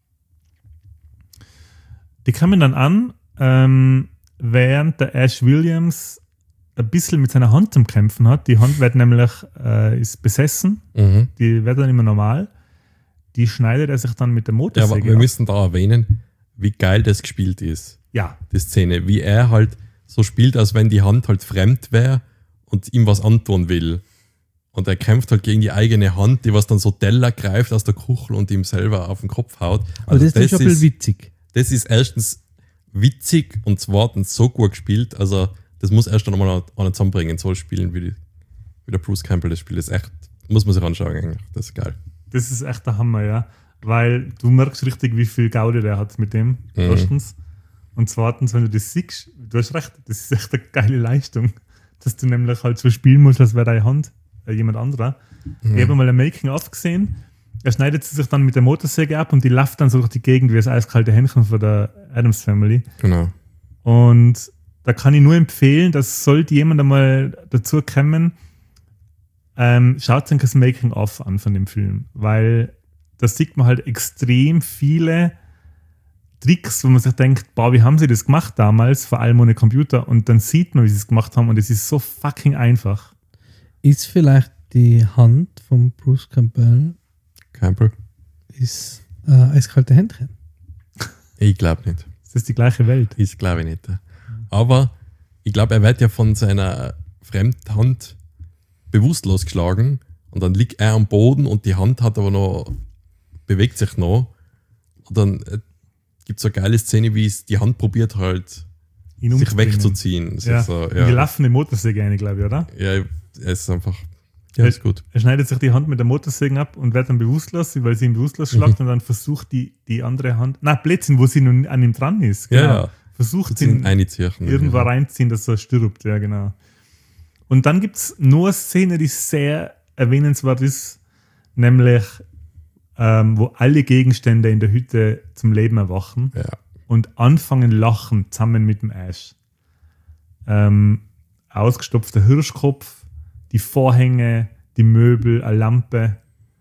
Die kamen dann an, während der Ash Williams ein bisschen mit seiner Hand zum Kämpfen hat. Die Hand wird nämlich ist besessen, die wird dann immer normal. Die schneidet er sich dann mit der Motorsäge Ja, aber wir müssen da erwähnen, wie geil das gespielt ist. Ja. Die Szene. Wie er halt so spielt, als wenn die Hand halt fremd wäre und ihm was antun will. Und er kämpft halt gegen die eigene Hand, die was dann so Teller greift aus der Kuchel und ihm selber auf den Kopf haut. Aber das ist schon ein bisschen witzig. Das ist erstens witzig und zweitens so gut gespielt. Also das muss erst einmal einer zusammenbringen, so spielen wie der Bruce Campbell das spielt. Das ist echt, muss man sich anschauen eigentlich. Das ist geil. Das ist echt der Hammer, ja. Weil du merkst richtig, wie viel Gaudi der hat mit dem, erstens. Und zweitens, wenn du das siehst, du hast recht, das ist echt eine geile Leistung, dass du nämlich halt so spielen musst, als wäre deine Hand jemand anderer. Ich habe mal ein Making-of gesehen, er schneidet sie sich dann mit der Motorsäge ab und die läuft dann so durch die Gegend wie das eiskalte Händchen von der Addams Family. Genau. Und da kann ich nur empfehlen, dass sollte jemand einmal dazu kommen, schaut euch das Making-of an von dem Film, weil da sieht man halt extrem viele Tricks, wo man sich denkt, boah, wie haben sie das gemacht damals, vor allem ohne Computer, und dann sieht man, wie sie es gemacht haben und es ist so fucking einfach. Ist vielleicht die Hand von Bruce Campbell ist eiskalte Händchen? Ich glaube nicht. Das ist die gleiche Welt. Ich glaube nicht. Aber ich glaube, er wird ja von seiner Fremdhand bewusstlos geschlagen und dann liegt er am Boden und die Hand hat aber noch, bewegt sich noch. Und dann gibt es so eine geile Szene, wie es die Hand probiert halt, sich wegzuziehen. Ja. So, Die laufende Motorsäge eine, glaube ich, oder? Ja, er ist einfach. Ja, ist gut. Er schneidet sich die Hand mit der Motorsäge ab und wird dann bewusstlos, weil sie ihn bewusstlos schlagt und dann versucht die andere Hand, Blödsinn, wo sie nun an ihm dran ist. Genau. Ja. Versucht ihn irgendwo reinziehen, dass er stirbt. Ja, genau. Und dann gibt es nur eine Szene, die sehr erwähnenswert ist, nämlich wo alle Gegenstände in der Hütte zum Leben erwachen und anfangen lachen zusammen mit dem Ash. Ausgestopfter Hirschkopf, die Vorhänge, die Möbel, eine Lampe,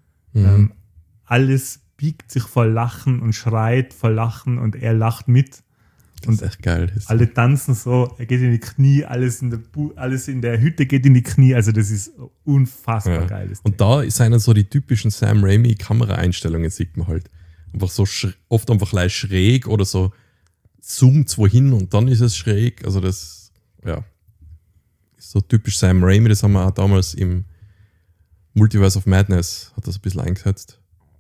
alles biegt sich vor Lachen und schreit vor Lachen und er lacht mit. Das ist echt geil. Alle tanzen so, er geht in die Knie, alles in der Hütte geht in die Knie, also das ist unfassbar geil. Und da sind so die typischen Sam Raimi Kameraeinstellungen, sieht man halt. Einfach so oft einfach leicht schräg oder so zoomt wohin und dann ist es schräg, also das, ist so typisch Sam Raimi, das haben wir auch damals im Multiverse of Madness, hat das ein bisschen eingesetzt.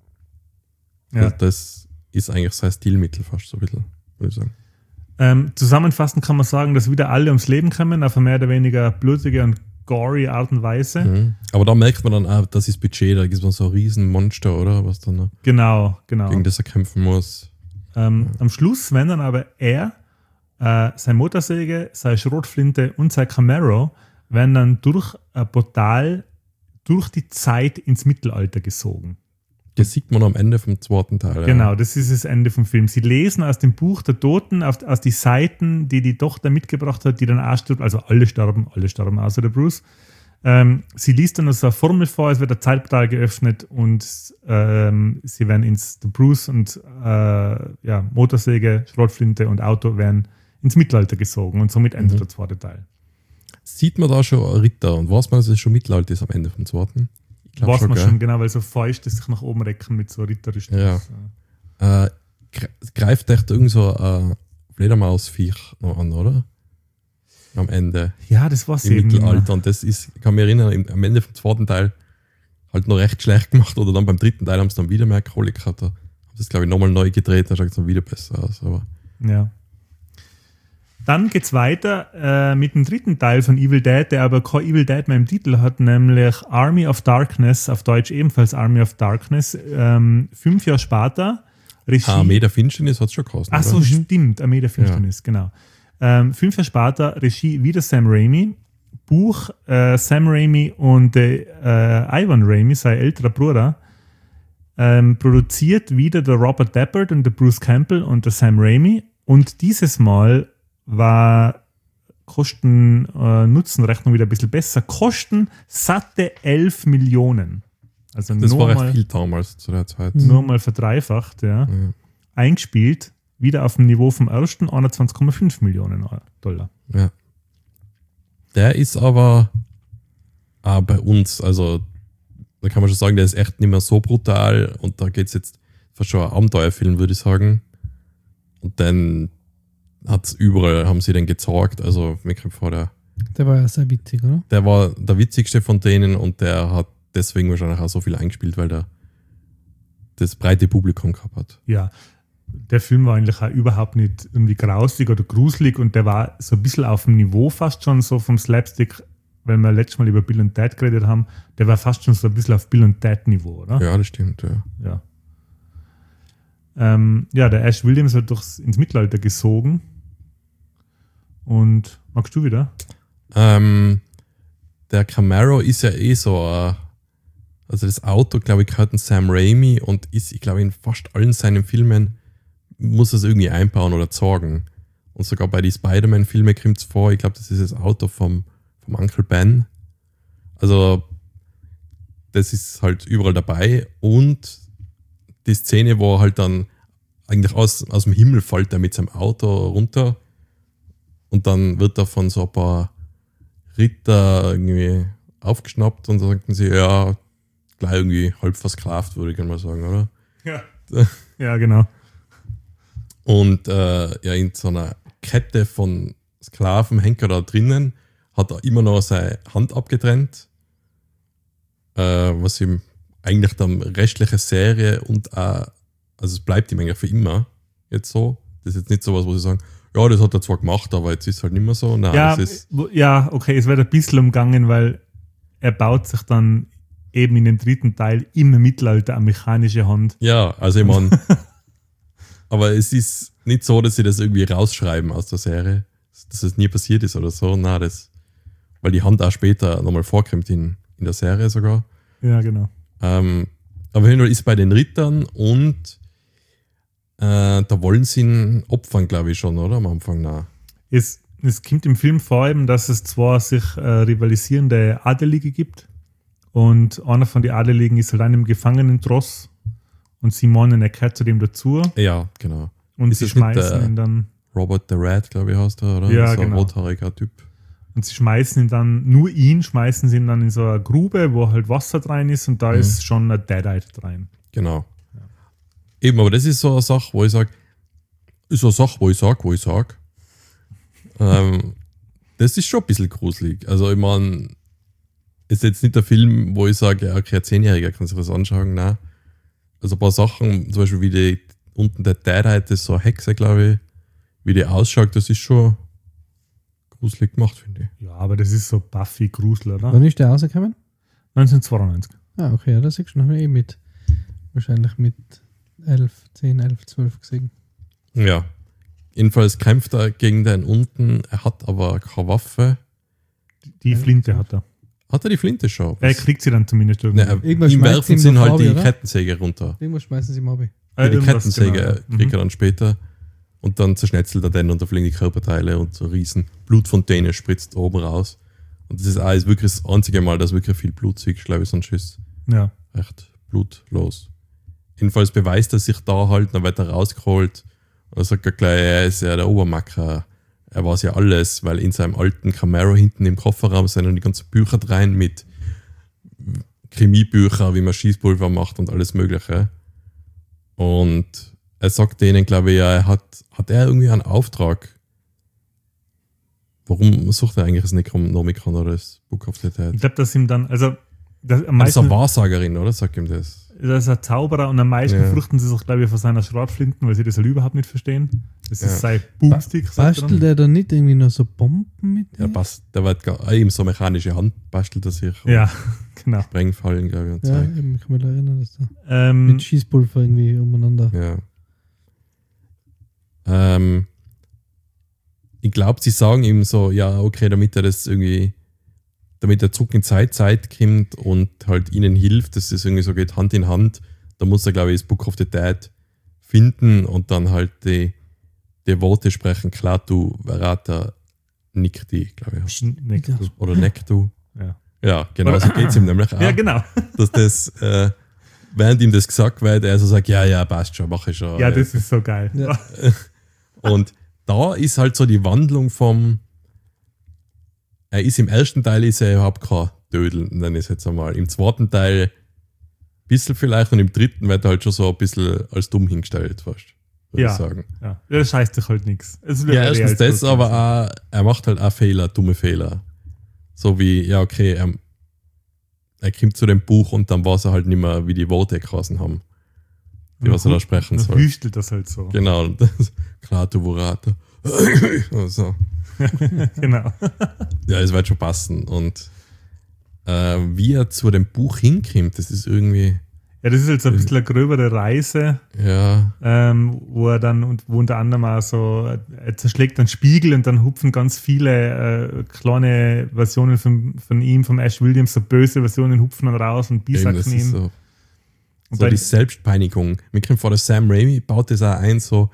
Ja. Also das ist eigentlich sein Stilmittel fast so ein bisschen, würde ich sagen. Zusammenfassend kann man sagen, dass wieder alle ums Leben kommen, auf eine mehr oder weniger blutige und gory Art und Weise. Mhm. Aber da merkt man dann auch, das ist Budget, da gibt es so ein Riesenmonster, oder? Was dann genau. gegen das er kämpfen muss. Am Schluss, wenn dann aber er, seine Motorsäge, seine Schrotflinte und sein Camaro werden dann durch ein Portal durch die Zeit ins Mittelalter gesogen. Das sieht man am Ende vom zweiten Teil. Genau, das ist das Ende vom Film. Sie lesen aus dem Buch der Toten, aus die Seiten, die Tochter mitgebracht hat, die dann auch stirbt. Also alle sterben außer der Bruce. Sie liest dann so eine Formel vor, es wird ein Zeitportal geöffnet und sie werden der Bruce und Motorsäge, Schrotflinte und Auto werden ins Mittelalter gesogen und somit endet der zweite Teil. Sieht man da schon Ritter und weiß man, dass es schon Mittelalter ist am Ende vom zweiten? Weiß man schon, genau, weil so Fäuste sich nach oben recken mit so Ritterrüstung. Ja. Greift echt irgend so ein Fledermausviech noch an, oder? Am Ende. Ja, das war's im eben. Im Mittelalter. Und das ist, ich kann mich erinnern, am Ende vom zweiten Teil halt noch recht schlecht gemacht. Oder dann beim dritten Teil haben sie dann wieder mehr Kohle gehabt. Da haben sie das, glaube ich, nochmal neu gedreht. Da schaut es dann wieder besser aus. Aber ja. Dann geht's weiter mit dem dritten Teil von Evil Dead, der aber kein Evil Dead mehr im Titel hat, nämlich Army of Darkness, auf Deutsch ebenfalls Army of Darkness. 5 Jahre später. Regie. Armee der Finsternis hat es schon gekostet. Ach so, stimmt, Armee der Finsternis, genau. 5 Jahre später, Regie wieder Sam Raimi. Buch Sam Raimi und Ivan Raimi, sein älterer Bruder. Produziert wieder der Robert Deppard und der Bruce Campbell und der Sam Raimi. Und dieses Mal war Kosten-Nutzen-Rechnung wieder ein bisschen besser. Kosten satte 11 Millionen. Also das nur war mal, recht viel damals zu der Zeit. nur mal verdreifacht, ja. Eingespielt, wieder auf dem Niveau vom ersten, 21,5 Millionen $. Ja. Der ist aber bei uns, also da kann man schon sagen, der ist echt nicht mehr so brutal und da geht es jetzt fast schon ein Abenteuerfilm, würde ich sagen. Und dann hat's überall, haben sie den gezeigt, also mir kommt vor, der war ja sehr witzig, oder? Der war der witzigste von denen und der hat deswegen wahrscheinlich auch so viel eingespielt, weil der das breite Publikum gehabt hat. Ja, der Film war eigentlich auch überhaupt nicht irgendwie grausig oder gruselig und der war so ein bisschen auf dem Niveau fast schon so vom Slapstick, weil wir letztes Mal über Bill und Ted geredet haben, der war fast schon so ein bisschen auf Bill und Ted Niveau, oder? Ja, das stimmt, ja. Der Ash Williams wird ins Mittelalter gesogen. Und magst du wieder? Der Camaro ist ja so also das Auto, glaube ich, gehört an Sam Raimi und ist, ich glaube, in fast allen seinen Filmen muss er es irgendwie einbauen oder zeigen. Und sogar bei den Spider-Man-Filmen kommt es vor. Ich glaube, das ist das Auto vom Uncle Ben. Also, das ist halt überall dabei. Und die Szene, wo er halt dann eigentlich aus dem Himmel fällt, er mit seinem Auto runter. Und dann wird er von so ein paar Ritter irgendwie aufgeschnappt und dann sagten sie, ja, gleich irgendwie halb versklavt, würde ich gerne mal sagen, oder? Ja, ja genau. Und in so einer Kette von Sklaven hängt er da drinnen, hat er immer noch seine Hand abgetrennt, was ihm eigentlich dann restliche Serie und also es bleibt ihm eigentlich für immer jetzt so. Das ist jetzt nicht sowas, wo sie sagen, ja, das hat er zwar gemacht, aber jetzt ist es halt nicht mehr so. Nein, Ja, das ist, ja, okay, es wird ein bisschen umgangen, weil er baut sich dann eben in dem dritten Teil im Mittelalter eine mechanische Hand. ja, also ich meine, aber es ist nicht so, dass sie das irgendwie rausschreiben aus der Serie, dass es nie passiert ist oder so. Nein, weil die Hand auch später nochmal vorkommt in der Serie sogar. Ja, genau. Aber wenn du ist bei den Rittern und da wollen sie ihn opfern, glaube ich schon, oder? Am Anfang, na. Es kommt im Film vor allem, dass es zwar sich rivalisierende Adelige gibt und einer von den Adeligen ist halt einem Gefangenentross und sie meinen, er gehört zu dem dazu Ja, genau. und Ist sie es nicht schmeißen der- ihn dann Robert the Rat, glaube ich, heißt er, oder? Ja, so ein genau. rothaariger Typ. und sie schmeißen ihn dann, schmeißen sie ihn dann in so eine Grube, wo halt Wasser drin ist und da ist schon ein Deadite drin. Genau. Eben, aber das ist so eine Sache, wo ich sage, das ist schon ein bisschen gruselig. Also ich meine, ist jetzt nicht der Film, wo ich sage, ja, okay, ein 10-Jähriger kann sich das anschauen, nein. Also ein paar Sachen, zum Beispiel wie die unten der Deadite, das ist so eine Hexe, glaube ich, wie die ausschaut, das ist schon gruselig gemacht, finde ich. Ja, aber das ist so Buffy-Grusel, oder? Wann ist der rausgekommen? 1992. Ah, okay, ja, das ist schon mit. Wahrscheinlich mit 10, 11, 12 gesehen. Ja. Jedenfalls kämpft er gegen den unten, er hat aber keine Waffe. Die Flinte hat er. Hat er die Flinte schon? Er kriegt sie dann zumindest irgendwie. Nein, Irgendwas ihm schmeißt werfen ihm sie noch halt Farbe, die oder? Kettensäge runter. Irgendwas schmeißen sie mal ab. Ja, die irgendwas, Kettensäge genau. kriegt er dann später. Und dann zerschnetzelt er den und da fliegen die Körperteile und so riesen Blutfontäne spritzt oben raus. Und das ist auch ist wirklich das einzige Mal, dass wirklich viel Blut siehst, glaube ich, sonst ist Ja. recht blutlos. Jedenfalls beweist er sich da halt, dann wird er rausgeholt und dann sagt er gleich, er ist ja der Obermacker. Er weiß ja alles, weil in seinem alten Camaro hinten im Kofferraum sind dann die ganzen Bücher rein mit Chemiebücher, wie man Schießpulver macht und alles Mögliche. Und er sagt denen, glaube ich, ja, hat er irgendwie einen Auftrag? Warum sucht er eigentlich das Necronomicon oder das Book of the Dead? Ich glaube, dass ihm dann, also das, am Das ist eine meisten, Wahrsagerin, oder? Sagt ihm das. das ist ein Zauberer und am meisten Ja. fürchten sie sich, glaube ich, vor seiner Schrotflinten, weil sie das halt überhaupt nicht verstehen. Das Ja. ist sein Boomstick. sagt er Bastelt dann. der da nicht irgendwie noch so Bomben mit? Ja, der wird eben so mechanische Hand bastelt er sich. Ja, genau. Sprengfallen, glaube ich, und Ja, Zeug. eben, ich kann mich da erinnern, dass da mit Ähm, Schießpulver irgendwie umeinander. Ja. Ich glaube, sie sagen ihm so, ja, okay, damit er zurück in Zeit kommt und halt ihnen hilft, dass es irgendwie so geht, Hand in Hand, da muss er, glaube ich, das Book of the Dead finden und dann halt die Worte sprechen, klar, du Verrata, nick die, glaube ich. nicht. Ja. Oder neck du. Ja. Ja, genau, so geht es ihm nämlich auch. Ja, genau. Dass das, während ihm das gesagt wird, er so sagt, ja, passt schon, mache ich schon. Ja, das ist so geil. Ja. Und da ist halt so die Wandlung er ist im ersten Teil ist er überhaupt kein Dödel, nenne ich es jetzt einmal. Im zweiten Teil ein bisschen vielleicht und im dritten wird er halt schon so ein bisschen als dumm hingestellt, fast, würde Ja. ich sagen. Ja, das scheißt dich halt nichts. Ja, erstens das, aber auch, er macht halt auch Fehler, dumme Fehler. So wie, ja, okay, er kommt zu dem Buch und dann weiß er halt nicht mehr, wie die Worte geheißen haben, die was er da sprechen Dann soll. wüstelt das halt so. Genau, klar, du Vorate. Also, Genau. ja, es wird schon passen. Und wie er zu dem Buch hinkommt, das ist irgendwie, Ja, das ist jetzt ein bisschen eine gröbere Reise, ja, wo er dann, und wo unter anderem auch so, er zerschlägt einen Spiegel und dann hupfen ganz viele kleine Versionen von ihm, vom Ash Williams, so böse Versionen hupfen dann raus und eben, das bisacken ist ihn. so, Und so dann- die Selbstpeinigung. Mir kommt vor, der Sam Raimi baut das auch ein, so,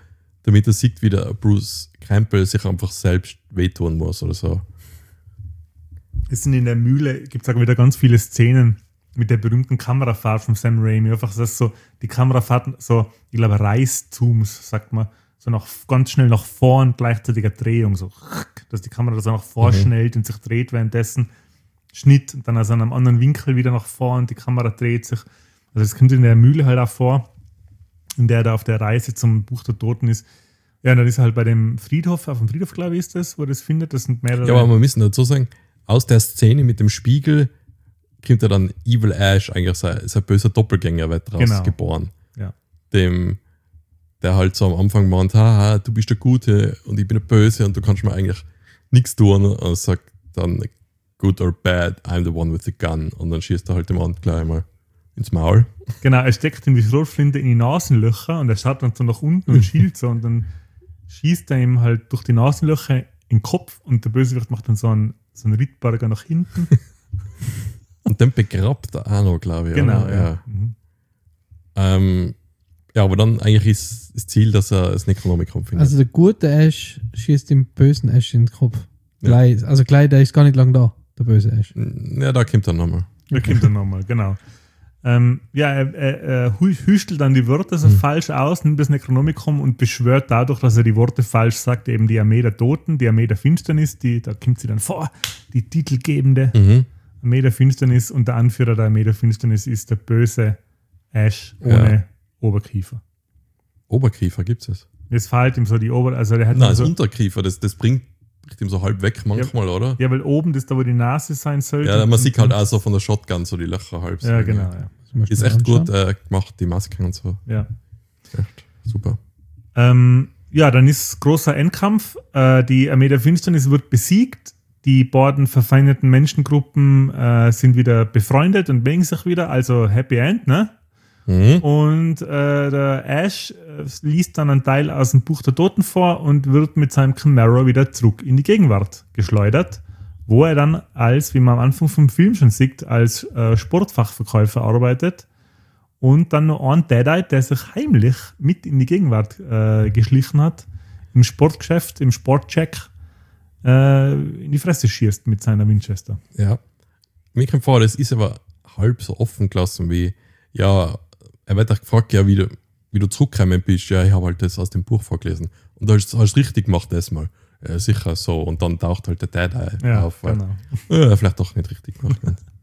damit er sieht, wie der Bruce Campbell sich einfach selbst wehtun muss oder so. Es sind in der Mühle, gibt es auch wieder ganz viele Szenen mit der berühmten Kamerafahrt von Sam Raimi. Einfach, dass so die Kamerafahrt so, ich glaube, Reißzooms, sagt man, so ganz schnell nach vorn, gleichzeitiger Drehung, so, dass die Kamera so nach vor schnellt und sich dreht währenddessen. Schnitt und dann also an einem anderen Winkel wieder nach vorn, die Kamera dreht sich. Also das kommt in der Mühle halt auch vor, in der da auf der Reise zum Buch der Toten ist. Ja, und dann ist er halt bei dem Friedhof, auf dem Friedhof, glaube ich, ist das, wo er das findet. Das sind mehrere. Ja, aber wir müssen dazu sagen, aus der Szene mit dem Spiegel kommt ja dann Evil Ash, eigentlich sein böser Doppelgänger, wird draus geboren. Ja. Der halt so am Anfang meint, haha, du bist der Gute und ich bin der Böse und du kannst mir eigentlich nichts tun. Und sagt dann, good or bad, I'm the one with the gun. Und dann schießt er halt dem anderen gleich mal ins Maul. Genau, er steckt ihm die Schrotflinte in die Nasenlöcher und er schaut dann so nach unten und schielt so und dann schießt er ihm halt durch die Nasenlöcher in den Kopf und der Bösewicht macht dann so einen Rittberger nach hinten. Und dann begrabt er auch noch, glaube ich. Genau, oder? ja. Ja, aber dann eigentlich ist das Ziel, dass er das Necronomicon findet. Also der gute Ash schießt dem bösen Ash in den Kopf. Ja. Gleich, der ist gar nicht lang da, der böse Ash. Ja, da kommt er nochmal. Genau. Er hüstelt dann die Wörter so falsch aus, nimmt das Necronomicon und beschwört dadurch, dass er die Worte falsch sagt, eben die Armee der Toten, die Armee der Finsternis, da kommt sie dann vor, die titelgebende Armee der Finsternis und der Anführer der Armee der Finsternis ist der böse Ash ohne Oberkiefer. Oberkiefer gibt es? Das fällt ihm so die also der hat Nein, so, das Unterkiefer, das bringt ihm so halb weg manchmal, oder? Ja, weil oben das da, wo die Nase sein sollte. Ja, man sieht halt auch so von der Shotgun so die Löcher halb. Ja, genau. Ja. Ist echt gut gemacht, die Masken und so. Ja. Echt super. Dann ist großer Endkampf. Die Armee der Finsternis wird besiegt. Die beiden verfeindeten Menschengruppen sind wieder befreundet und mögen sich wieder. Also Happy End, ne? Und der Ash liest dann einen Teil aus dem Buch der Toten vor und wird mit seinem Camaro wieder zurück in die Gegenwart geschleudert, wo er dann wie man am Anfang vom Film schon sieht, als Sportfachverkäufer arbeitet und dann noch einen Deadite, der sich heimlich mit in die Gegenwart geschlichen hat, im Sportgeschäft, im Sportcheck in die Fresse schießt mit seiner Winchester. Ja. Mir kommt vor, das ist aber halb so offen gelassen wie, ja, er wird auch gefragt, ja, wie du zurückgekommen bist. Ja, ich habe halt das aus dem Buch vorgelesen. Und da hast du richtig gemacht erstmal. Ja, sicher so. Und dann taucht halt der Dad auf. Weil, genau. Vielleicht doch nicht richtig gemacht.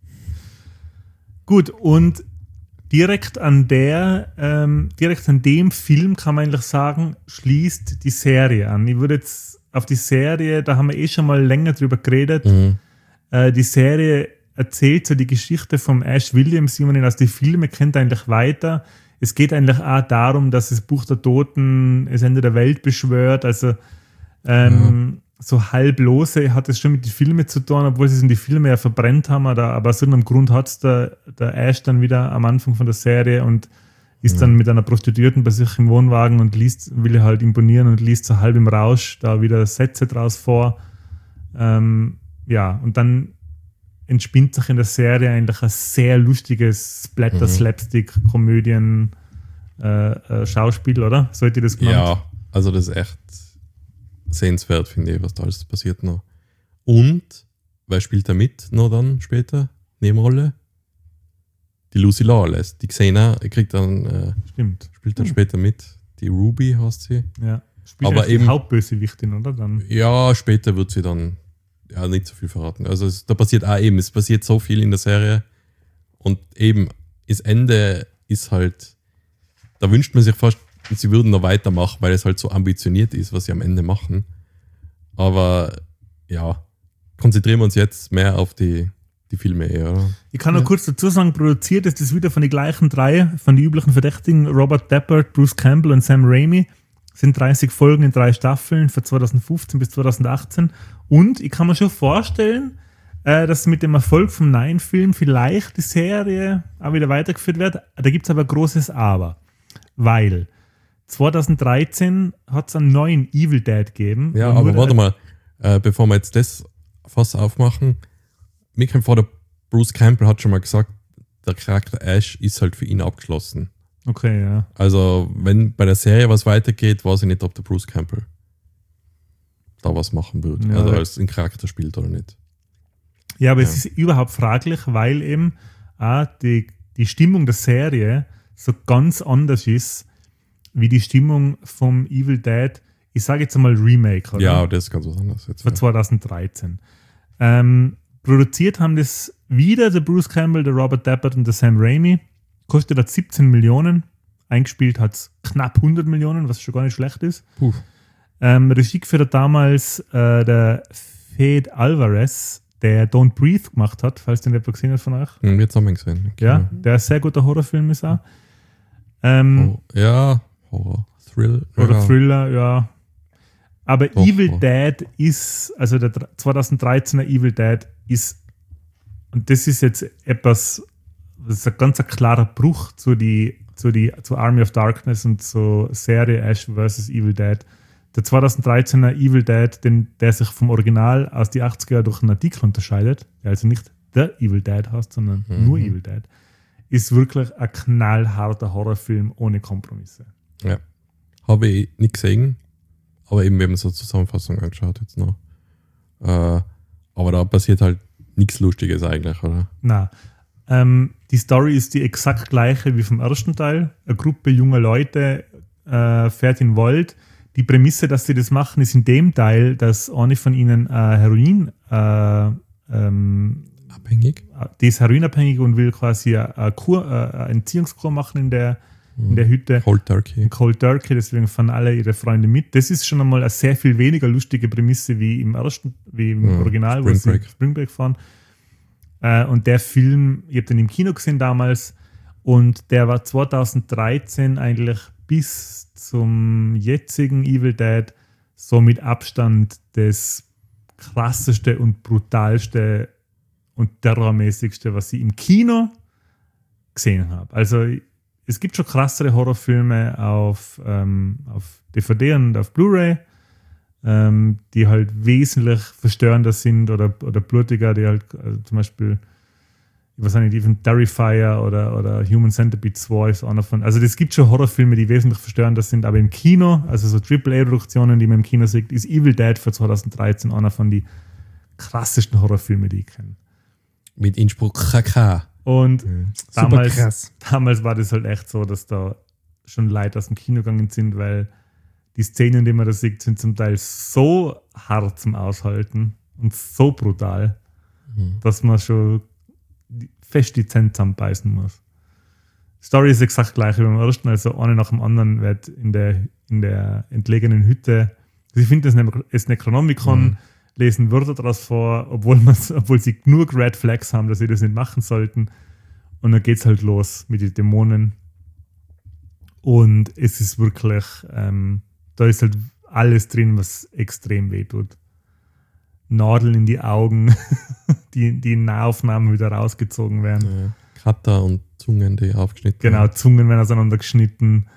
Gut, und direkt an dem Film kann man eigentlich sagen, schließt die Serie an. Ich würde jetzt auf die Serie, da haben wir schon mal länger drüber geredet. Die Serie erzählt so die Geschichte vom Ash Williams, wie man ihn aus den Filmen kennt, eigentlich weiter. Es geht eigentlich auch darum, dass das Buch der Toten das Ende der Welt beschwört. Also so halblose hat es schon mit den Filmen zu tun, obwohl sie es in die Filme ja verbrennt haben. Aber aus irgendeinem Grund hat es der Ash dann wieder am Anfang von der Serie und ist dann mit einer Prostituierten bei sich im Wohnwagen und will halt imponieren und liest so halb im Rausch da wieder Sätze draus vor. Und dann entspinnt sich in der Serie eigentlich ein sehr lustiges Splatter-Slapstick-Komödien-Schauspiel, oder? So hätte ich das genannt. Ja, also das ist echt sehenswert, finde ich, was da alles passiert noch. Und, wer spielt da mit noch dann später? Nebenrolle? Die Lucy Lawless. Die Xena spielt dann später mit. Die Ruby heißt sie. Ja. Spielt aber eben die Hauptbösewichtin, oder? Dann? Ja, später wird sie dann nicht so viel verraten. Also es passiert so viel in der Serie und eben das Ende ist halt, da wünscht man sich fast, sie würden noch weitermachen, weil es halt so ambitioniert ist, was sie am Ende machen. Aber ja, konzentrieren wir uns jetzt mehr auf die Filme eher. Oder? Ich kann noch kurz dazu sagen, produziert ist das wieder von den gleichen drei, von den üblichen Verdächtigen, Robert Tappert, Bruce Campbell und Sam Raimi. Sind 30 Folgen in 3 Staffeln von 2015 bis 2018. Und ich kann mir schon vorstellen, dass mit dem Erfolg vom neuen Film vielleicht die Serie auch wieder weitergeführt wird. Da gibt es aber ein großes Aber. Weil 2013 hat es einen neuen Evil Dead gegeben. Ja, aber warte mal, bevor wir jetzt das Fass aufmachen, mir kommt vor, der Bruce Campbell hat schon mal gesagt, der Charakter Ash ist halt für ihn abgeschlossen. Okay, ja. Also, wenn bei der Serie was weitergeht, weiß ich nicht, ob der Bruce Campbell da was machen wird. Ja, also aber- als ein Charakter spielt oder nicht. Ja, aber Ja. es ist überhaupt fraglich, weil eben auch die Stimmung der Serie so ganz anders ist, wie die Stimmung vom Evil Dead, ich sage jetzt einmal Remake, oder? Ja, das ist ganz was anderes jetzt. Von 2013. Produziert haben das wieder der Bruce Campbell, der Robert Tappert und der Sam Raimi. Kostet hat 17 Millionen. Eingespielt hat es knapp 100 Millionen, was schon gar nicht schlecht ist. Puh. Regie geführt hat damals der Fede Alvarez, der Don't Breathe gemacht hat, falls den jemand gesehen hat von euch. Jetzt haben wir ihn gesehen. Ja, der ein sehr guter Horrorfilm ist auch. Oh, ja, Horror, Thrill. Oder ja. Thriller, ja. Aber Doch, Evil doch. Dead ist, also der 2013er Evil Dead ist, und das ist jetzt etwas, das ist ein ganz klarer Bruch zu Army of Darkness und zur Serie Ash vs. Evil Dead. Der 2013er Evil Dead, der sich vom Original aus die 80er durch einen Artikel unterscheidet, der also nicht The Evil Dead heißt, sondern nur Evil Dead, ist wirklich ein knallharter Horrorfilm ohne Kompromisse. Ja. Habe ich nicht gesehen, aber eben, wir haben so eine Zusammenfassung angeschaut jetzt noch. Aber da passiert halt nichts Lustiges eigentlich, oder? Na, die Story ist die exakt gleiche wie vom ersten Teil. Eine Gruppe junger Leute fährt in den Wald. Die Prämisse, dass sie das machen, ist in dem Teil, dass eine von ihnen Heroin, Abhängig? die ist heroinabhängig und will quasi eine Entziehungskur machen in der Hütte. Cold Turkey. Cold Turkey, deswegen fahren alle ihre Freunde mit. Das ist schon einmal eine sehr viel weniger lustige Prämisse wie im Original, wo sie Spring Break fahren. Und der Film, ich habe den im Kino gesehen damals, und der war 2013 eigentlich bis zum jetzigen Evil Dead so mit Abstand das krasseste und brutalste und terrormäßigste, was ich im Kino gesehen habe. Also es gibt schon krassere Horrorfilme auf DVD und auf Blu-ray, die halt wesentlich verstörender sind oder blutiger, die halt zum Beispiel, ich weiß nicht, even Terrifier oder Human Centipede 2 ist einer von. Also es gibt schon Horrorfilme, die wesentlich verstörender sind, aber im Kino, also so AAA-Produktionen, die man im Kino sieht, ist Evil Dead für 2013 einer von den krassesten Horrorfilmen, die ich kenne. Mit Innsbruck KK. Und Super krass. damals war das halt echt so, dass da schon Leute aus dem Kino gegangen sind, weil die Szenen, die man da sieht, sind zum Teil so hart zum Aushalten und so brutal, dass man schon fest die Zähne zusammenbeißen muss. Die Story ist exakt gleich wie beim ersten, also eine nach dem anderen wird in der entlegenen Hütte, also ich finde das Necronomicon, lesen Wörter daraus vor, obwohl sie genug Red Flags haben, dass sie das nicht machen sollten. Und dann geht es halt los mit den Dämonen. Und es ist wirklich, da ist halt alles drin, was extrem wehtut. Nadeln in die Augen, die in Nahaufnahmen wieder rausgezogen werden. Cutter und Zungen, die aufgeschnitten Genau, Zungen werden auseinandergeschnitten.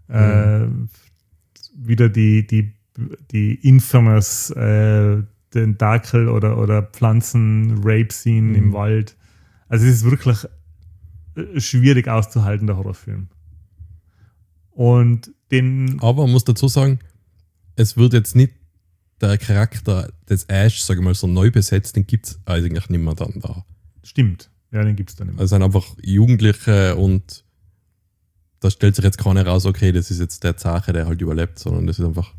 Wieder die infamous Tentakel oder Pflanzen-Rape-Scene im Wald. Also es ist wirklich schwierig auszuhalten, der Horrorfilm. Und Aber man muss dazu sagen, es wird jetzt nicht der Charakter des Ash, sage ich mal, so neu besetzt, den gibt es eigentlich nicht mehr dann da. Stimmt, ja, den gibt es dann nicht mehr. Also sind einfach Jugendliche und da stellt sich jetzt keiner raus, okay, das ist jetzt der Zache, der halt überlebt, sondern das ist einfach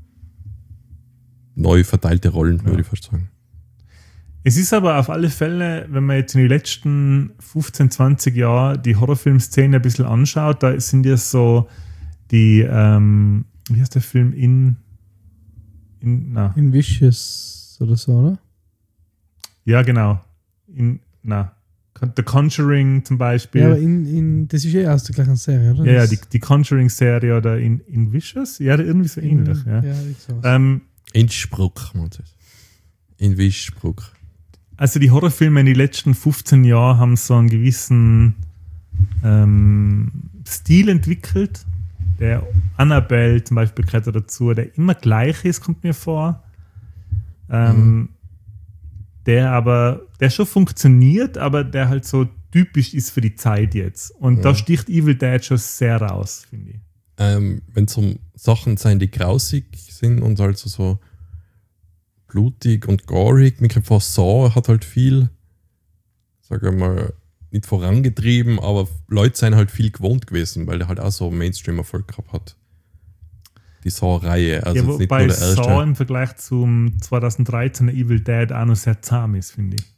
neu verteilte Rollen, würde ich fast sagen. Es ist aber auf alle Fälle, wenn man jetzt in den letzten 15, 20 Jahren die Horrorfilmszene ein bisschen anschaut, da sind ja so die, wie heißt der Film? In Vicious oder so, oder? Ja, genau. The Conjuring zum Beispiel. Ja, aber das ist aus der gleichen Serie, oder? Ja, die Conjuring-Serie oder in Vicious? Ja, irgendwie so ähnlich. Ja. sowas. Innsbruck, man das. In Wischbruck. Also die Horrorfilme in den letzten 15 Jahren haben so einen gewissen Stil entwickelt. Der Annabelle zum Beispiel gehört da dazu, der immer gleich ist, kommt mir vor. Der schon funktioniert, aber der halt so typisch ist für die Zeit jetzt. Und da sticht Evil Dead schon sehr raus, finde ich. Wenn es um Sachen sein, die grausig sind und also so blutig und gorig, mir kommt vor, Saw hat halt viel, sag ich mal, nicht vorangetrieben, aber Leute sind halt viel gewohnt gewesen, weil der halt auch so Mainstream-Erfolg gehabt hat. Die Saw-Reihe, also Ja, jetzt nicht wobei nur der erste. Saw im Vergleich zum 2013er Evil Dead auch noch sehr zahm ist, finde ich.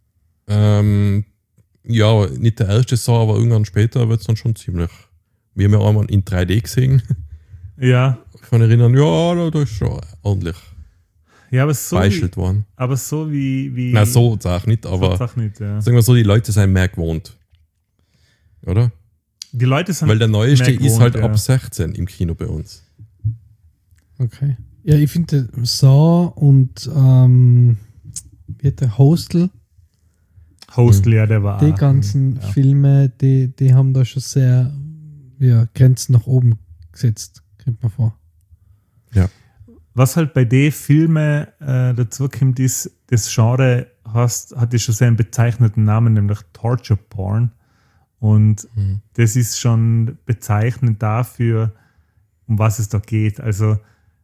Ja, nicht der erste Saw, aber irgendwann später wird es dann schon ziemlich. Wir haben ja einmal in 3D gesehen. Ja, Ich kann erinnern, ja, da ist schon ordentlich ja, aber so beischelt worden. aber so wie Nein, so ist auch nicht, so aber sag nicht, ja. sagen wir so, die Leute sind mehr gewohnt. Oder? Die Leute sind Weil der neueste mehr ist gewohnt, halt ja. ab 16 im Kino bei uns. Okay. Ja, ich finde Saw und wie hat der Hostel, Hostel, ja, der war die auch, ganzen ja. Filme, die haben da schon sehr Grenzen nach oben gesetzt, kommt man vor. Was halt bei den Filmen dazu kommt, ist, das Genre hat ja schon sehr einen bezeichneten Namen, nämlich Torture Porn. Und das ist schon bezeichnend dafür, um was es da geht. Also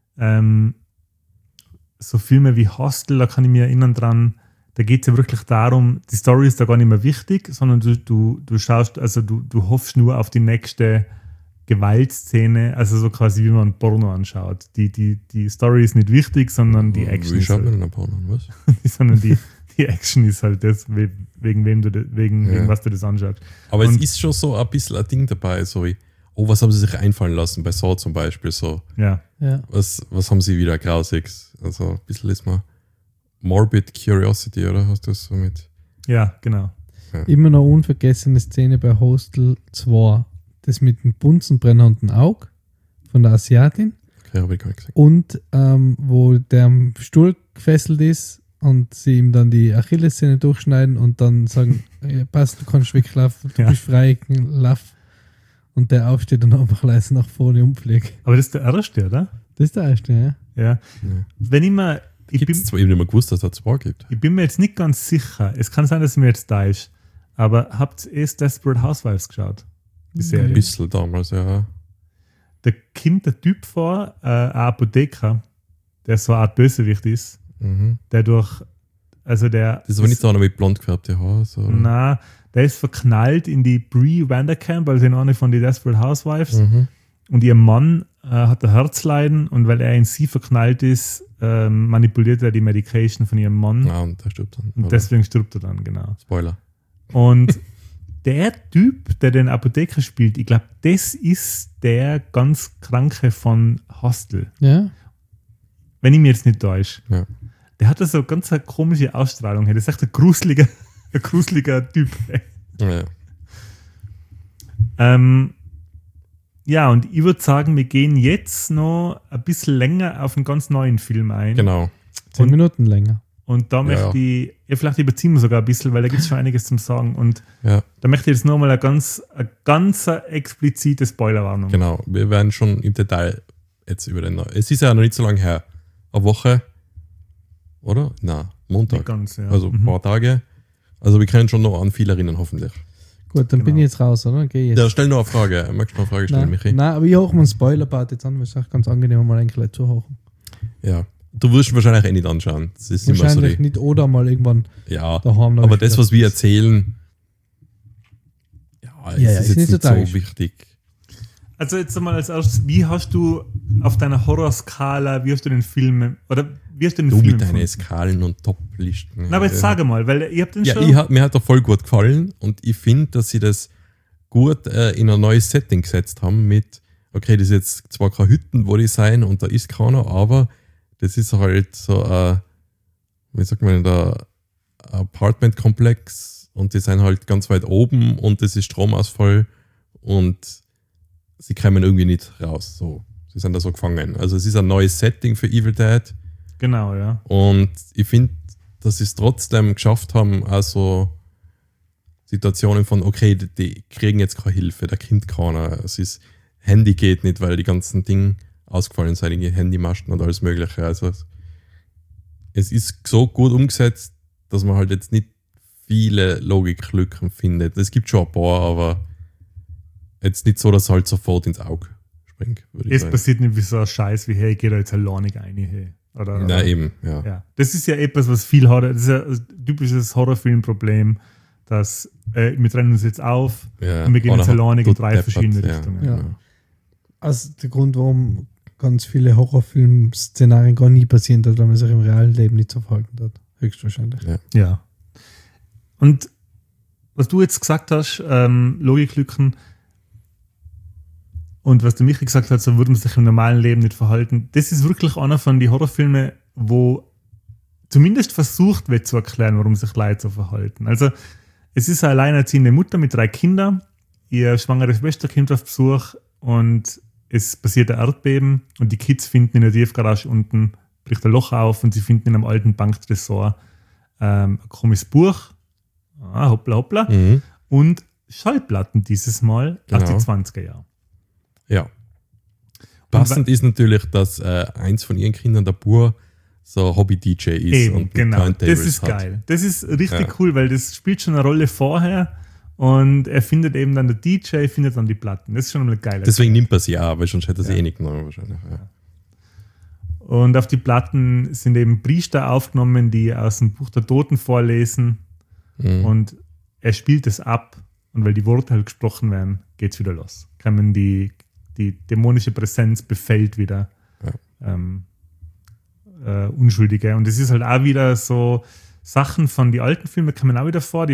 so Filme wie Hostel, da kann ich mich erinnern dran, da geht es ja wirklich darum, die Story ist da gar nicht mehr wichtig, sondern du schaust, also du hoffst nur auf die nächste Gewaltszene, also so quasi wie man ein Porno anschaut. Die Story ist nicht wichtig, sondern die Action Wie ist schaut man halt, denn ein Porno an, was? sondern die Action ist halt das, wegen was du das anschaust. Aber es Und- ist schon so ein bisschen ein Ding dabei, so wie, oh, was haben sie sich einfallen lassen bei Saw zum Beispiel, so, Ja, Ja. was haben sie wieder Grausiges? Also ein bisschen ist mal Morbid Curiosity, oder hast du das so mit? ja, genau. Immer noch unvergessene Szene bei Hostel 2. Das mit dem bunsenbrennenden Auge von der Asiatin Okay, habe ich gar nicht gesehen. und wo der am Stuhl gefesselt ist und sie ihm dann die Achillessehne durchschneiden und dann sagen, ja, passt, du kannst weglaufen, du Ja. bist frei, lauf. Und der aufsteht und einfach leise nach vorne umfliegt. Aber das ist der erste, oder? Das ist der erste, ja. Ja. Ja. Wenn ich mal, ich Gibt es zwar eben nicht mehr gewusst, dass es da zwei gibt. Ich bin mir jetzt nicht ganz sicher. Es kann sein, dass mir jetzt da ist. Aber habt ihr Desperate Housewives geschaut? Die Ein Serie. bisschen damals, ja. Da kommt der Typ vor, ein Apotheker, der so eine Art Bösewicht ist, Mhm. der durch, also der. Das ist aber nicht so einer mit blond gefärbte Haare. So. Na, der ist verknallt in die Brie Vanderkamp, also in eine von den Desperate Housewives. Mhm. Und ihr Mann hat ein Herzleiden und weil er in sie verknallt ist, manipuliert er die Medication von ihrem Mann. Ja, und der stirbt dann. Und Aber deswegen stirbt er dann, genau. Spoiler. Und der Typ, der den Apotheker spielt, ich glaube, das ist der ganz Kranke von Hostel. Ja, Wenn ich mir jetzt nicht täusche. Ja. Der hat da so ganz eine komische Ausstrahlung. Das ist echt ein gruseliger Typ. Ja. Ja, und ich würde sagen, wir gehen jetzt noch ein bisschen länger auf einen ganz neuen Film ein. Genau. 10 Und- Minuten länger. Und da möchte ich, ja, vielleicht überziehen wir sogar ein bisschen, weil da gibt es schon einiges zum Sagen. Und Ja, da möchte ich jetzt nochmal eine ganz explizite Spoilerwarnung. genau. Wir werden schon im Detail jetzt über den. Es ist ja noch nicht so lange her. Eine Woche. Oder? Na, Nicht Montag. ganz, ja. Also ein paar Tage. Also wir können schon noch an viel erinnern, hoffentlich. Gut, dann bin Genau. ich jetzt raus, oder? Geh jetzt. Ja, stell noch eine Frage. Magst du noch eine Frage stellen, Nein, Michi? nein, aber ich hoche mir einen Spoiler-Part jetzt an, weil es auch ganz angenehm mal eigentlich Leute zuhören. Ja. Du wirst ihn wahrscheinlich eh nicht anschauen. Das ist immer so Wahrscheinlich die, nicht oder mal irgendwann ja, daheim. aber das, was wir erzählen, ja, es Ja, ist ist jetzt nicht nicht so so tragisch. wichtig. Also jetzt einmal als erstes, wie hast du auf deiner Horrorskala, wie hast du den Film, oder wie hast du den Du Film mit deinen empfunden? Skalen und Top-Listen. Na, aber jetzt ja. sage mal, weil ihr habt den Ja, schon... mir hat er voll gut gefallen und ich finde, dass sie das gut in ein neues Setting gesetzt haben mit, okay, das ist jetzt zwar keine Hütten, wo die sein und da ist keiner, aber das ist halt so ein, wie sagt man, der Apartment-Komplex und die sind halt ganz weit oben und das ist Stromausfall und sie kommen irgendwie nicht raus. So. Sie sind da so gefangen. Also es ist ein neues Setting für Evil Dead. Genau, ja. Und ich finde, dass sie es trotzdem geschafft haben, also Situationen von, okay, die kriegen jetzt keine Hilfe, da kommt keiner. Es ist, Handy geht nicht, weil die ganzen Dinge ausgefallen sind, die Handymasten und alles Mögliche. Also es ist so gut umgesetzt, dass man halt jetzt nicht viele Logiklücken findet. Es gibt schon ein paar, aber jetzt nicht so, dass es halt sofort ins Auge springt, würde ich Es sagen. passiert nicht wie so ein Scheiß wie, hey, geh da jetzt alleine rein. Hey. Oder, Na eben, ja. ja. Das ist ja etwas, was viel Horror, das ist ja ein typisches Horrorfilmproblem, dass wir trennen uns jetzt auf Ja, und wir gehen oder jetzt alleine in tut 3 deppert, verschiedene ja. Richtungen. Ja. Also der Grund, warum ganz viele Horrorfilm-Szenarien gar nie passieren, weil man sich im realen Leben nicht so verhalten hat. Höchstwahrscheinlich. Ja. Und was du jetzt gesagt hast, Logiklücken und was der Michi gesagt hat, so würde man sich im normalen Leben nicht verhalten, das ist wirklich einer von den Horrorfilmen, wo zumindest versucht wird zu erklären, warum sich Leute so verhalten. Also es ist eine alleinerziehende Mutter mit 3 Kindern, ihr schwangere Schwester kommt auf Besuch und es passiert ein Erdbeben und die Kids finden in der Tiefgarage unten, bricht ein Loch auf und sie finden in einem alten Banktresor ein komisches Buch, hoppla hoppla, Mhm. und Schallplatten dieses Mal aus Genau. den 20er Jahren. Ja. Passend ist natürlich, dass eins von ihren Kindern, der Bur, so Hobby-DJ ist Eben, und genau. Turntables Das ist hat. geil. Das ist richtig Ja. cool, weil das spielt schon eine Rolle vorher und er findet eben dann der DJ, findet dann die Platten. Das ist schon einmal geil. Deswegen nimmt er sie auch, weil sonst hätte er sie Ja. eh nicht genommen wahrscheinlich. Ja. Und auf die Platten sind eben Priester aufgenommen, die aus dem Buch der Toten vorlesen Mhm. und er spielt es ab und weil die Worte halt gesprochen werden, geht's wieder los. Kann die dämonische Präsenz befällt wieder Unschuldige. Und es ist halt auch wieder so Sachen von die alten Filmen kommen auch wieder vor. Die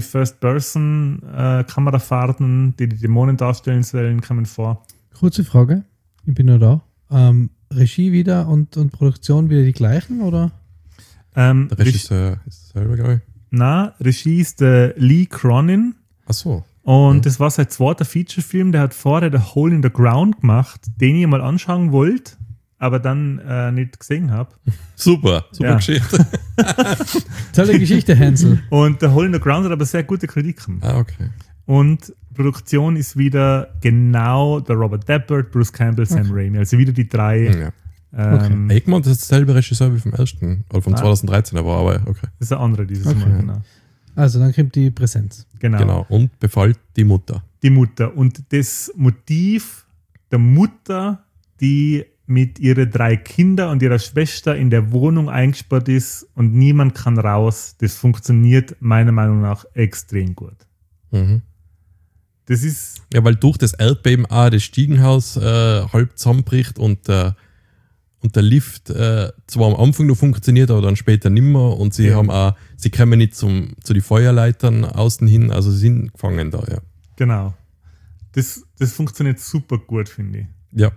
First-Person-Kamerafahrten, die Dämonen darstellen sollen, kommen vor. Kurze Frage, ich bin noch da. Regie wieder und Produktion wieder die gleichen, oder? Der Regisseur ist selber, glaube ich. Regie ist der Lee Cronin. Ach so. Und das war sein zweiter Featurefilm. Der hat vorher The Hole in the Ground gemacht, den ich mal anschauen wollte, aber dann nicht gesehen habe. Super Ja. Geschichte. Tolle Geschichte, Hansel. Und The Hole in the Ground hat aber sehr gute Kritiken. Ah, okay. Und Produktion ist wieder genau der Robert Deppert, Bruce Campbell, Sam Raimi. Also wieder die 3. Ja. Egmont ist derselbe Regisseur wie vom ersten, oder vom 2013, aber okay. Das ist der andere dieses Okay. Mal, genau. Also dann kommt die Präsenz. Genau. Und befallt die Mutter. Die Mutter. Und das Motiv der Mutter, die mit ihren 3 Kindern und ihrer Schwester in der Wohnung eingesperrt ist und niemand kann raus, das funktioniert meiner Meinung nach extrem gut. Mhm. Das ist, Ja, weil durch das Erdbeben auch das Stiegenhaus halb zusammenbricht und der Lift zwar am Anfang noch funktioniert, aber dann später nimmer und sie haben auch, sie kommen nicht zu den Feuerleitern außen hin, also sie sind gefangen da, ja. genau. Das funktioniert super gut, finde ich. Ja.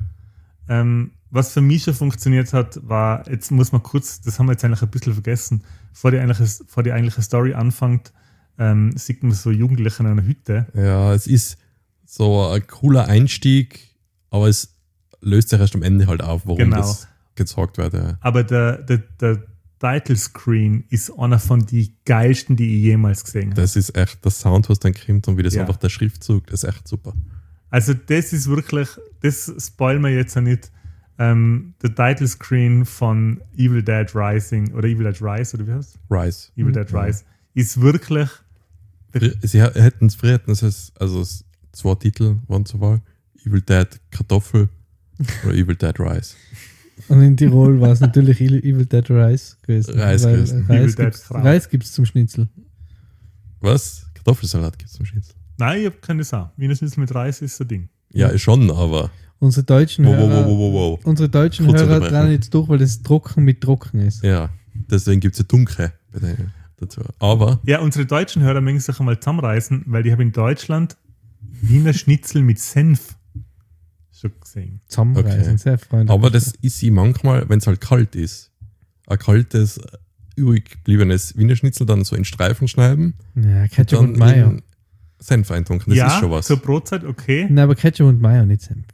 Was für mich schon funktioniert hat, war, jetzt muss man kurz, das haben wir jetzt eigentlich ein bisschen vergessen, bevor die eigentliche Story anfängt, sieht man so Jugendliche in einer Hütte. Ja, es ist so ein cooler Einstieg, aber es löst sich erst am Ende halt auf, warum Genau. das gezeigt wird. Ja. Aber der Title Screen ist einer von den geilsten, die ich jemals gesehen habe. Das ist echt, das Sound, was dann kommt und wie das Ja. einfach der Schriftzug, das ist echt super. Also das ist wirklich, das spoilen wir jetzt ja nicht. Der Title Screen von Evil Dead Rising oder Evil Dead Rise oder wie heißt es? Rise. Evil Dead Rise ist wirklich, Sie hätten es früher, also 2 Titel waren zur Wahl: Evil Dead Kartoffel oder Evil Dead Rice. Und in Tirol war es natürlich Evil Dead Rice gewesen. Reis weil gewesen. Evil Dead Kraut. Reis gibt es zum Schnitzel. Was? Kartoffelsalat gibt es zum Schnitzel? nein, ich habe keine Sau. Wiener Schnitzel mit Reis ist ein Ding. Ja, schon, aber. Unsere deutschen Hörer, Wow. Unsere deutschen Kurz Hörer unterbrechen. dran jetzt durch, weil das trocken mit trocken ist. Ja, deswegen gibt es ja Dunkle bei denen dazu. Aber, Ja, unsere deutschen Hörer mögen sich einmal zusammenreißen, weil die haben in Deutschland Wiener Schnitzel mit Senf schon gesehen. Zusammenreißen, Okay. sehr freundlich. aber das ist sie manchmal, wenn es halt kalt ist, ein kaltes, übrig gebliebenes Wiener Schnitzel dann so in Streifen schneiden, Ja, Ketchup dann und Mayo. in Senf eintunken. Das ja, ist schon was. zur Brotzeit okay. Nein, aber Ketchup und Mayo, nicht Senf.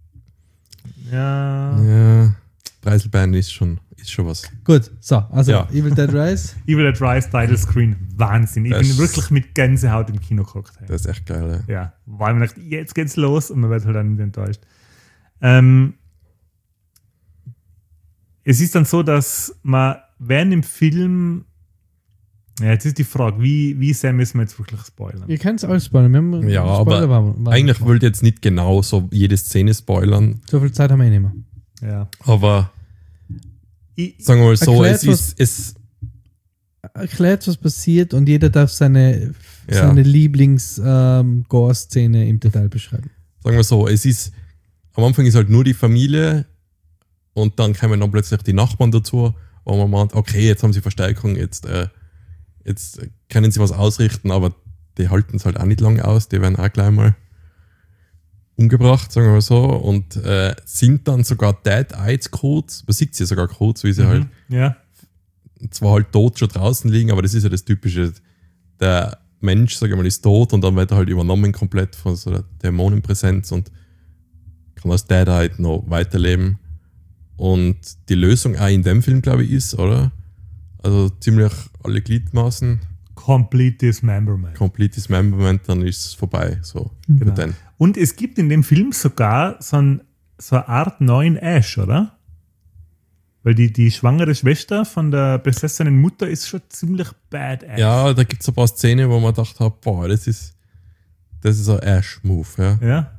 Ja. Ja, Preiselbeeren ist schon was. Gut, so, also Ja. Evil Dead Rise. Evil Dead Rise Title Screen, Wahnsinn. Ich Das- bin wirklich mit Gänsehaut im Kino geguckt. Hey. Das ist echt geil. Ja. Ja, weil man dachte, jetzt geht's los und man wird halt dann nicht enttäuscht. Es ist dann so, dass man während dem Film Ja, jetzt ist die Frage, wie sehr müssen wir jetzt wirklich spoilern? Ihr könnt es alles spoilern. Wir haben Ja, Spoiler-Warnung. Eigentlich wollte ich jetzt nicht genau so jede Szene spoilern, So viel Zeit haben wir eh nicht mehr. Ja. aber Ich, sagen wir mal so, Erklärt, es Erklärt, was passiert und jeder darf seine Ja. Lieblings-Gore-Szene im Detail beschreiben. sagen wir so, es ist, am Anfang ist halt nur die Familie und dann kommen dann plötzlich die Nachbarn dazu, wo man meint, okay, jetzt haben sie Verstärkung, jetzt können sie was ausrichten, aber die halten es halt auch nicht lange aus, die werden auch gleich mal umgebracht, sagen wir mal so, und sind dann sogar Dead-Eyed kurz, man sieht sie sogar kurz, wie sie halt ja. zwar halt tot schon draußen liegen, aber das ist ja das Typische, der Mensch, sag ich mal, ist tot und dann wird er halt übernommen komplett von so der Dämonenpräsenz und kann als Dead-Eyed noch weiterleben. Und die Lösung auch in dem Film, glaube ich, ist, oder? Also ziemlich alle Gliedmaßen, Complete Dismemberment. Complete Dismemberment, dann ist es vorbei. So, Genau. mit den. Und es gibt in dem Film sogar so eine Art neuen Ash, oder? Weil die schwangere Schwester von der besessenen Mutter ist schon ziemlich badass. Ja, da gibt es ein paar Szenen, wo man gedacht hat, boah, das ist ein Ash-Move, ja. Ja.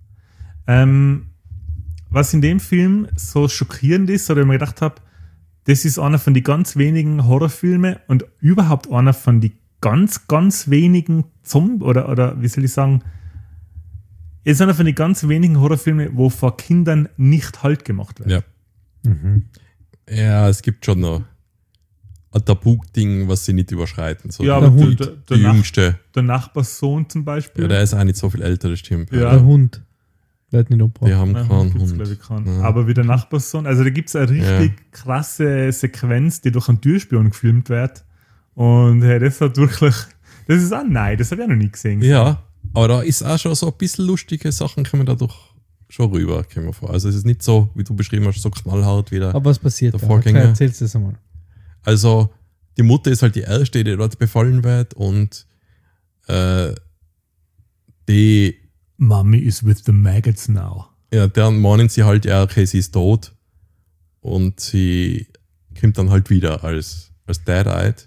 Was in dem Film so schockierend ist, oder ich mir gedacht habe, das ist einer von den ganz wenigen Horrorfilmen und überhaupt einer von den ganz, ganz wenigen oder wie soll ich sagen, ist einer von den ganz wenigen Horrorfilmen, wo vor Kindern nicht Halt gemacht wird. Ja. Ja, es gibt schon noch ein Tabu-Ding, was sie nicht überschreiten. So Ja, die, aber die, der die Jüngste. Der Nachbarssohn zum Beispiel. Ja, der ist auch nicht so viel älter, das stimmt. Ja. Der Hund wird nicht Die umgebracht. haben Ja, keinen gibt's, Hund. glaub ich, keinen. Ja. Aber wie der Nachbarssohn, also da gibt es eine richtig krasse Sequenz, die durch einen Türspion gefilmt wird. Und hey, das hat wirklich, das ist auch nein, das habe ich auch noch nie gesehen. Ja, aber da ist auch schon so ein bisschen lustige Sachen, kommen dadurch schon rüber, kommen wir vor. Also es ist nicht so, wie du beschrieben hast, so knallhart wieder. Aber was passiert Der da? Vorgänger. Okay, erzähl's das einmal. Also die Mutter ist halt die Erste, die dort befallen wird und die, Mommy is with the maggots now. ja, dann meinen sie halt, ja, okay, sie ist tot und sie kommt dann halt wieder als Dead-Eyed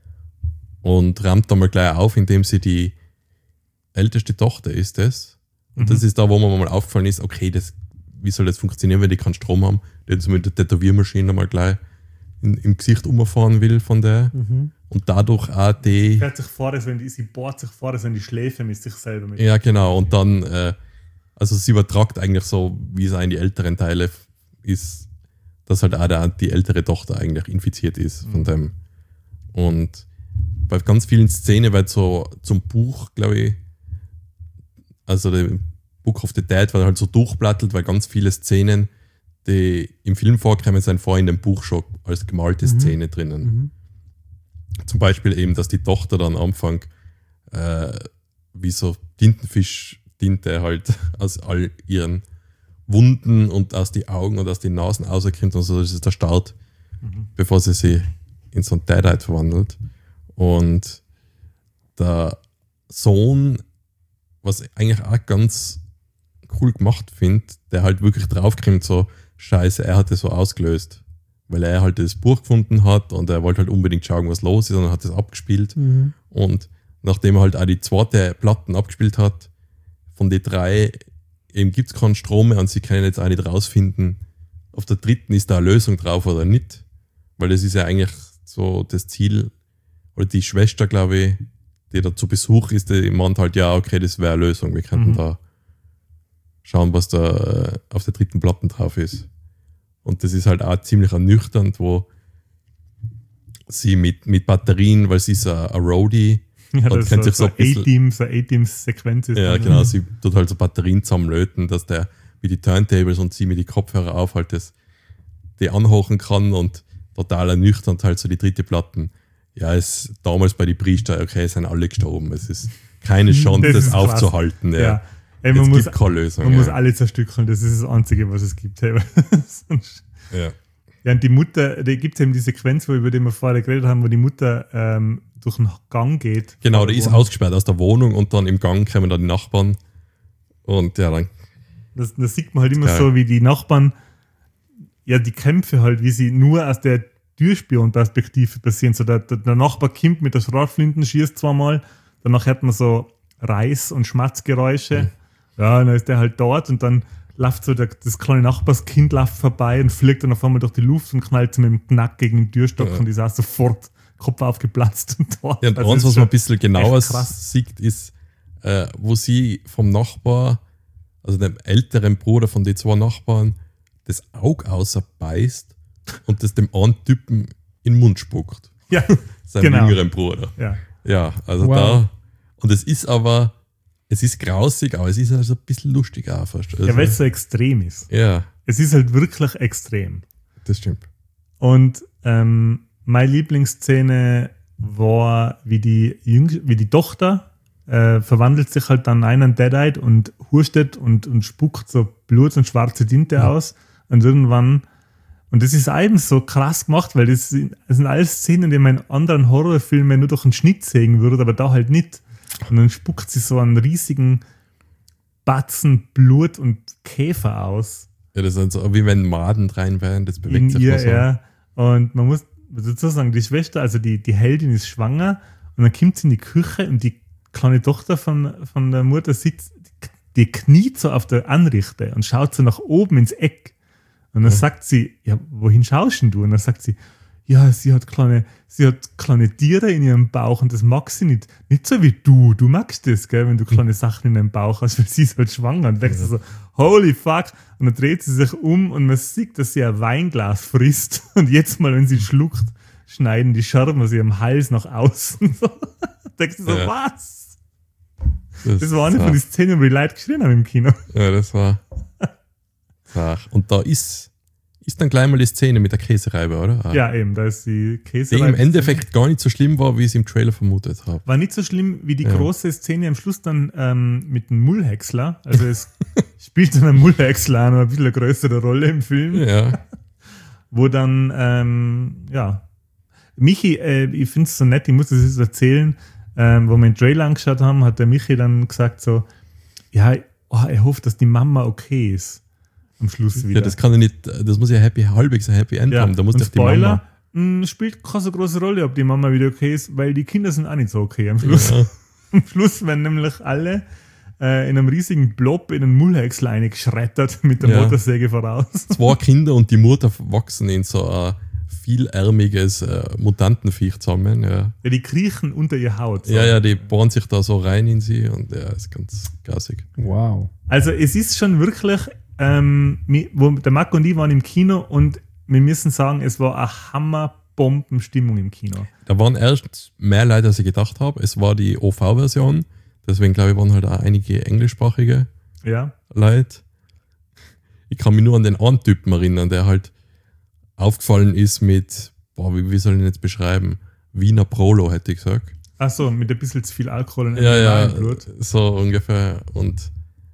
und rammt dann mal gleich auf, indem sie die älteste Tochter ist das. Und das ist da, wo mir mal aufgefallen ist, okay, wie soll das funktionieren, wenn die keinen Strom haben, die jetzt mit der Tätowiermaschine mal gleich im Gesicht umfahren will von der. Und dadurch auch die. Fährt sich vor, sie bohrt sich vor, die Schläfe mit sich selber mit. Ja, genau. Und dann, also sie übertragt eigentlich so, wie es auch in die älteren Teile ist, dass halt auch die ältere Tochter eigentlich infiziert ist von dem. Und bei ganz vielen Szenen wird so zum Buch, glaube ich, also der Book of the Dead wird halt so durchblattelt, weil ganz viele Szenen, die im Film vorkommen, sind vorher in dem Buch schon als gemalte Szene drinnen. Zum Beispiel eben, dass die Tochter dann am Anfang wie so Tintenfisch-Tinte halt aus all ihren Wunden und aus die Augen und aus den Nasen rauskommt und so, das ist der Start, bevor sie in so ein Deadite verwandelt. Und der Sohn, was ich eigentlich auch ganz cool gemacht finde, der halt wirklich draufkommt, so Scheiße, er hat das so ausgelöst, weil er halt das Buch gefunden hat und er wollte halt unbedingt schauen, was los ist und hat das abgespielt. Und nachdem er halt auch die zweite Platten abgespielt hat, von den 3 eben gibt es keinen Strom mehr und sie können jetzt auch nicht rausfinden, auf der dritten ist da eine Lösung drauf oder nicht, weil das ist ja eigentlich so das Ziel, oder die Schwester, glaube ich, die da zu Besuch ist, die meint halt, ja, okay, das wäre eine Lösung, wir könnten da schauen, was da auf der dritten Platte drauf ist. Und das ist halt auch ziemlich ernüchternd, wo sie mit Batterien, weil sie ist eine Roadie, Ja, und das kennt ist sich so ein bisschen, A-Teams-Sequenz ist. ja dann, genau, sie tut halt so Batterien zusammenlöten, dass der mit die Turntables und sie mit die Kopfhörer auf halt die anhochen kann und total ernüchternd halt so die dritte Platten. Ja, es damals bei den Priester, okay, sind alle gestorben. Es ist keine Chance, das ist krass. aufzuhalten. Ja. Ja. Ey, Es man muss, gibt keine Lösung. man ja. muss alle zerstückeln, das ist das Einzige, was es gibt. Hey. Ja. Ja, und die Mutter, da gibt es eben die Sequenz, über die wir vorher geredet haben, wo die Mutter durch einen Gang geht. Genau, der ist ausgesperrt aus der Wohnung und dann im Gang kommen da die Nachbarn. Und ja, dann. Das sieht man halt immer Geil. so, wie die Nachbarn, ja, die Kämpfe halt, wie sie nur aus der Türspion-Perspektive passieren. So der Nachbar kommt mit der Schrotflinten, schießt zweimal, danach hört man so Reiß- und Schmatzgeräusche. Ja, dann ist der halt dort und dann läuft so das kleine Nachbarskind läuft vorbei und fliegt dann auf einmal durch die Luft und knallt so mit dem Knack gegen den Türstock und ist auch sofort Kopf aufgeplatzt und dort. Ja, und Also eins, ist was man ein bisschen genauer echt krass. sieht, ist, wo sie vom Nachbar, also dem älteren Bruder von den 2 Nachbarn, das Auge außerbeißt und das dem einen Typen in den Mund spuckt. Ja, Seinem genau. jüngeren Bruder. Ja. Ja, also Wow. da. Und es ist aber, es ist grausig, aber es ist also ein bisschen lustig auch fast. Also, Ja, weil es so extrem ist. ja, Es ist halt wirklich extrem. das stimmt. Und meine Lieblingsszene war, wie die Tochter verwandelt sich halt dann in einen Deadite und hustet und spuckt so Blut und schwarze Tinte aus. Und irgendwann, und das ist eben so krass gemacht, weil das sind alles Szenen, die man in anderen Horrorfilmen nur durch einen Schnitt sehen würde, aber da halt nicht. Und dann spuckt sie so einen riesigen Batzen Blut und Käfer aus. Ja, das ist so, wie wenn Maden rein wären, das bewegt In sich ihr, nur so. ja. Und man muss dazu sagen, die Schwester, also die Heldin ist schwanger und dann kommt sie in die Küche und die kleine Tochter von der Mutter sitzt, die kniet so auf der Anrichte und schaut so nach oben ins Eck. Und dann sagt sie, ja, wohin schaust denn du? Und dann sagt sie, ja, sie hat kleine Tiere in ihrem Bauch und das mag sie nicht. Nicht so wie du. Du magst das, gell, wenn du kleine Sachen in deinem Bauch hast, weil sie ist halt schwanger. Und denkst du so, holy fuck. Und dann dreht sie sich um und man sieht, dass sie ein Weinglas frisst. Und jetzt mal, wenn sie schluckt, schneiden die Scherben aus ihrem Hals nach außen. So. Denkst du so, Ja. was? Das war eine von den Szenen, wo die Leute geschrien haben im Kino. Ja, das war. Zach. Und da ist dann gleich mal die Szene mit der Käsereibe, oder? Ah. Ja, eben, da ist die Die Käse. im Endeffekt gar nicht so schlimm war, wie ich es im Trailer vermutet habe. War nicht so schlimm wie die große Szene am Schluss dann mit dem Mullhäcksler. Also es spielt dann ein Mullhäcksler noch ein bisschen eine größere Rolle im Film, Ja. wo dann, Michi, ich finde es so nett, ich muss das jetzt erzählen, wo wir den Trailer angeschaut haben, hat der Michi dann gesagt so, ja, er hofft, dass die Mama okay ist. Am Schluss wieder. Ja, das kann ja nicht, das muss ja halbwegs ein Happy End haben. Da muss und doch die Mama. Spoiler, spielt keine so große Rolle, ob die Mama wieder okay ist, weil die Kinder sind auch nicht so okay am Schluss. Ja. Am Schluss werden nämlich alle in einem riesigen Blob in einen Mullhäcksler eingeschreddert mit der Ja. Motorsäge voraus. 2 Kinder und die Mutter wachsen in so ein vielärmiges Mutantenviech zusammen. Ja. Ja, die kriechen unter ihr Haut. So. Ja, die bohren sich da so rein in sie und ja, ist ganz gassig. Wow. Also es ist schon wirklich, wo der Marco und ich waren im Kino und wir müssen sagen, es war eine Hammerbombenstimmung im Kino. Da waren erst mehr Leute, als ich gedacht habe. Es war die OV-Version, deswegen glaube ich, waren halt auch einige englischsprachige Ja. Leute. Ich kann mich nur an den einen Typen erinnern, der halt aufgefallen ist mit, wie soll ich ihn jetzt beschreiben? Wiener Prolo, hätte ich gesagt. Ach so, mit ein bisschen zu viel Alkohol und Ja, im Blut. so ungefähr. Und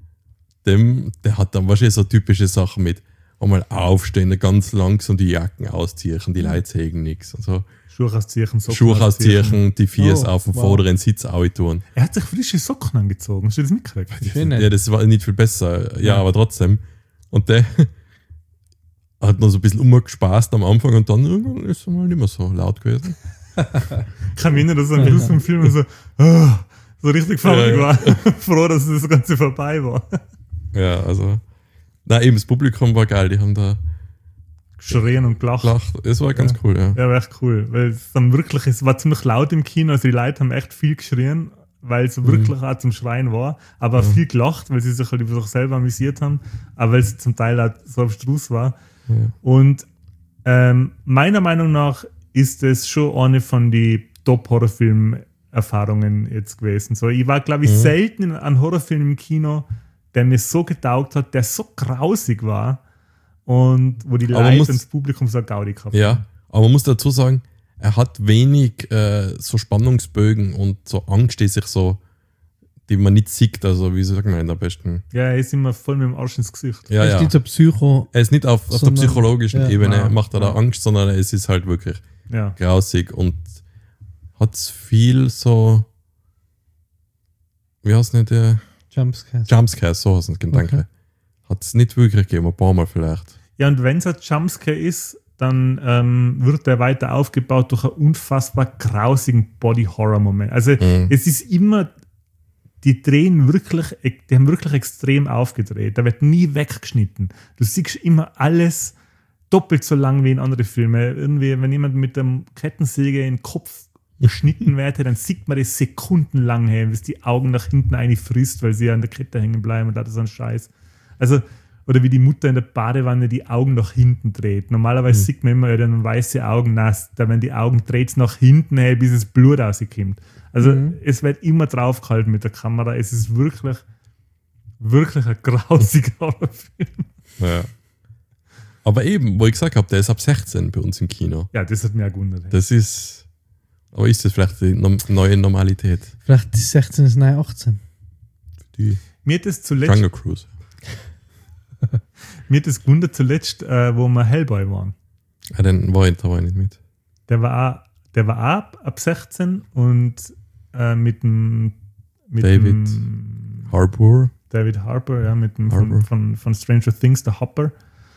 der hat dann wahrscheinlich so typische Sachen mit einmal aufstehen, ganz langsam die Jacken ausziehen, die Leute sagen nichts. Und so. Schuhe ausziehen, Socken Schuhe ausziehen, die Fies Oh, auf dem wow. vorderen Sitz tun. Er hat sich frische Socken angezogen. Hast du das mitgekriegt? Schön. Ja, das war nicht viel besser. Ja, Ja. aber trotzdem. Und der hat noch so ein bisschen umgespaßt am Anfang und dann irgendwann ist er mal nicht mehr so laut gewesen. Ich kann mich erinnern, dass am Schluss vom Film so richtig fertig Ja, war. Froh, dass das Ganze vorbei war. Ja, also. Na eben, das Publikum war geil, die haben da Geschrien und gelacht. gelacht. Es war ganz cool, ja. Ja, war echt cool. Weil es war ziemlich laut im Kino, also die Leute haben echt viel geschrien, weil es wirklich auch zum Schreien war, aber auch viel gelacht, weil sie sich halt über sich selber amüsiert haben, aber weil es zum Teil auch so abstrus war. Ja. Und meiner Meinung nach ist es schon eine von den Top-Horrorfilm-Erfahrungen jetzt gewesen. So, ich war, glaube ich, selten in einem Horrorfilm im Kino, der mir so getaugt hat, der so grausig war und wo die Aber Leute muss- und das Publikum so Gaudi gehabt haben. Ja, aber man muss dazu sagen, er hat wenig so Spannungsbögen und so Angst, die sich so, die man nicht sieht, also wie sagt man am besten. Ja, er ist immer voll mit dem Arsch ins Gesicht. Ja, Es ist ja. nicht so Psycho. Er ist nicht auf der Sondern- psychologischen ja. Ebene, Ja. macht er da Angst, sondern es ist halt wirklich Ja. grausig und hat viel so, wie heißt nicht der Jumpscares. Jumpscares, so heißt es, danke. Okay. Hat es nicht wirklich gegeben, ein paar Mal vielleicht. Ja, und wenn es ein Jumpscare ist, dann wird der weiter aufgebaut durch einen unfassbar grausigen Body-Horror-Moment. Also es ist immer, die haben wirklich extrem aufgedreht. Da wird nie weggeschnitten. Du siehst immer alles doppelt so lang wie in anderen Filmen. Irgendwie, wenn jemand mit dem Kettensäge in den Kopf geschnitten wird, dann sieht man das sekundenlang, bis die Augen nach hinten frisst, weil sie an der Kette hängen bleiben und das ist so ein Scheiß. Also, oder wie die Mutter in der Badewanne die Augen nach hinten dreht. Normalerweise sieht man immer dann weiße Augen nass, da werden die Augen dreht nach hinten, bis das Blut rauskommt. Also es wird immer draufgehalten mit der Kamera. Es ist wirklich ein grausiger Horrorfilm. Ja. Aber eben, wo ich gesagt habe, der ist ab 16 bei uns im Kino. Ja, das hat mich auch gewundert. Das ist, aber ist das vielleicht die neue Normalität? Vielleicht die 16 ist neu 18. Die mir hat das zuletzt... Jungle Cruise. Mir hat das gewundert zuletzt, wo wir Hellboy waren. Ja, dann war ich nicht mit. Der war auch ab 16 und mit David Harbour. David Harbour, ja, mit dem Harbour. von Stranger Things, der Hopper.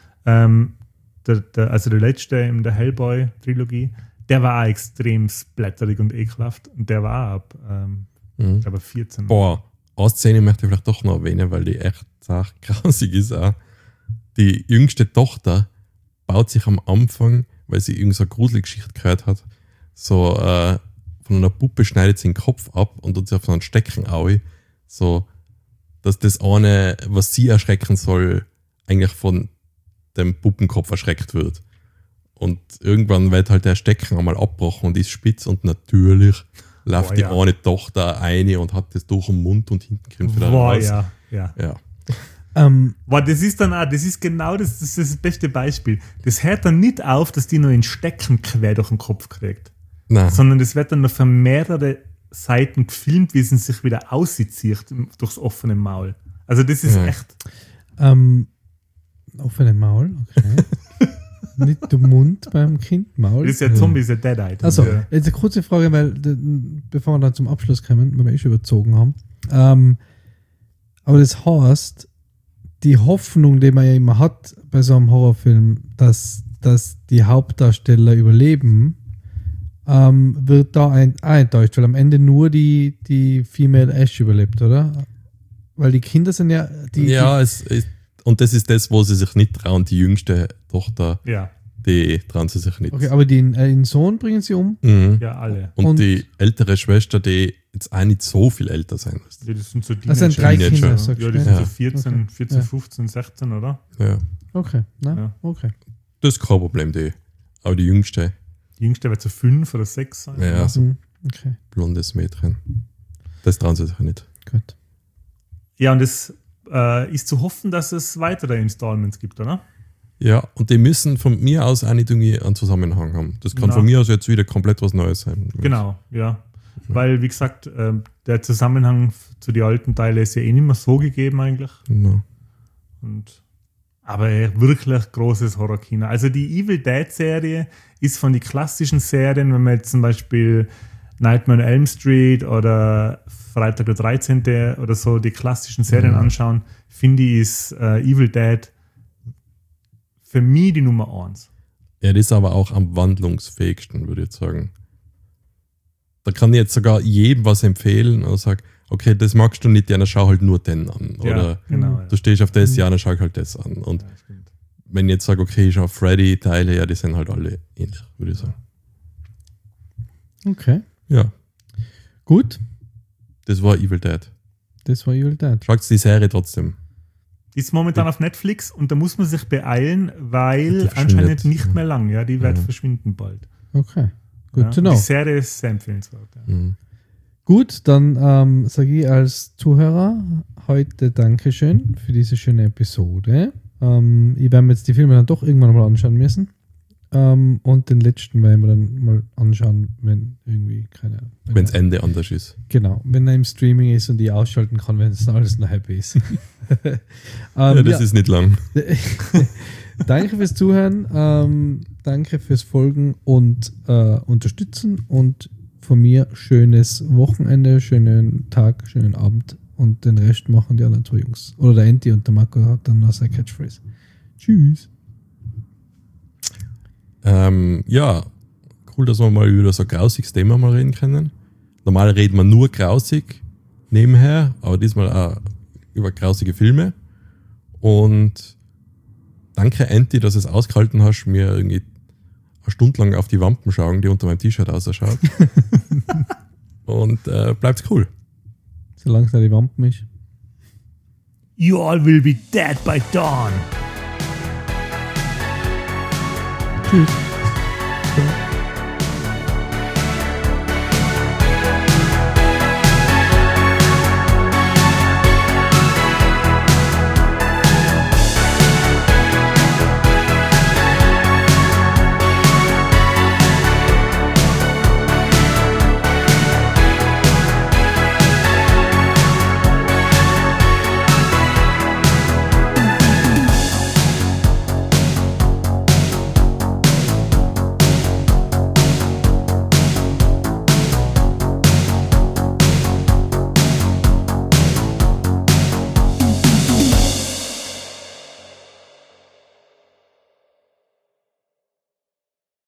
Also der letzte in der Hellboy-Trilogie, der war auch extrem splatterig und ekelhaft. Und der war auch ab 14. Boah, eine Szene möchte ich vielleicht doch noch erwähnen, weil die echt grausig ist auch. Die jüngste Tochter baut sich am Anfang, weil sie irgendeine so gruselige Geschichte gehört hat, so von einer Puppe schneidet sie den Kopf ab und tut sie auf so einen Stecken aui, so dass das eine, was sie erschrecken soll, eigentlich von dem Puppenkopf erschreckt wird. Und irgendwann wird halt der Stecken einmal abgebrochen und ist spitz und natürlich läuft die eine Tochter eine und hat das durch den Mund und hinten kommt wieder raus. Ja. Das ist dann auch, das ist das beste Beispiel. Das hört dann nicht auf, dass die nur einen Stecken quer durch den Kopf kriegt. Nein. Sondern das wird dann noch von mehrere Seiten gefilmt, wie sie sich wieder auszieht durchs offene Maul. Also das ist echt... Offene Maul, okay. Nicht der Mund beim Kind, Maul. Das ist ja Zombie, ist ja Dead-Eye. Also, jetzt eine kurze Frage, weil bevor wir dann zum Abschluss kommen, weil wir schon überzogen haben. Aber das heißt, die Hoffnung, die man ja immer hat bei so einem Horrorfilm, dass die Hauptdarsteller überleben, wird da enttäuscht, weil am Ende nur die Female Ash überlebt, oder? Weil die Kinder sind ja... Und das ist das, wo sie sich nicht trauen. Die jüngste Tochter, die trauen sie sich nicht. Okay, aber den Sohn bringen sie um? Mhm. Ja, alle. Und die ältere Schwester, die jetzt auch nicht so viel älter sein müsste. Ja, das sind so das sind 3 Kinder, sagst ja, du? die sind so 14, 15, 16, oder? Ja. Okay, Ja. Okay. Das ist kein Problem, aber die jüngste, wird so 5 oder 6 sein. ja, so Okay, blondes Mädchen. Das trauen sie sich nicht. gut. Ja, und es ist zu hoffen, dass es weitere Installments gibt, oder? Ja, und die müssen von mir aus auch nicht irgendwie einen Zusammenhang haben. Das kann von mir aus jetzt wieder komplett was Neues sein. Genau, ja. Weil, wie gesagt, der Zusammenhang zu den alten Teilen ist ja nicht mehr so gegeben eigentlich. No. Aber wirklich großes Horrorkino. Also die Evil Dead-Serie ist von den klassischen Serien, wenn man jetzt zum Beispiel Nightmare on Elm Street oder Freitag der 13. oder so die klassischen Serien anschauen, finde ich, ist Evil Dead für mich die Nummer 1. Ja, das ist aber auch am wandlungsfähigsten, würde ich jetzt sagen. Da kann ich jetzt sogar jedem was empfehlen und sage, okay, das magst du nicht, dann schau halt nur den an. Oder du stehst auf das, dann schau halt das an. Und wenn ich jetzt sage, okay, ich schau Freddy-Teile, ja, die sind halt alle ähnlich, würde ich sagen. Okay. Ja. Gut. Das war Evil Dead. Schaut die Serie trotzdem. Ist momentan auf Netflix und da muss man sich beeilen, weil anscheinend nicht mehr lang. Ja, die wird verschwinden bald. Okay. Gut to know. Die Serie ist sehr empfehlenswert. Ja. Mhm. Gut, dann sage ich als Zuhörer heute Dankeschön für diese schöne Episode. Ich werde mir jetzt die Filme dann doch irgendwann mal anschauen müssen. Und den letzten werden wir dann mal anschauen, wenn irgendwie wenn das Ende anders ist. Genau, wenn er im Streaming ist und ich ausschalten kann, wenn es alles noch happy ist. Das ist nicht lang. Danke fürs Zuhören, danke fürs Folgen und Unterstützen und von mir schönes Wochenende, schönen Tag, schönen Abend und den Rest machen die anderen 2 Jungs. Oder der Enti und der Marco hat dann noch seine Catchphrase. Tschüss. Ja, cool, dass wir mal über so ein grausiges Thema mal reden können. Normal reden wir nur grausig nebenher, aber diesmal auch über grausige Filme. Und danke, Anti, dass du es ausgehalten hast, mir irgendwie eine Stunde lang auf die Wampen schauen, die unter meinem T-Shirt ausschaut. Und bleibt's cool. Solange es nicht die Wampen ist. You all will be dead by dawn. Tschüss.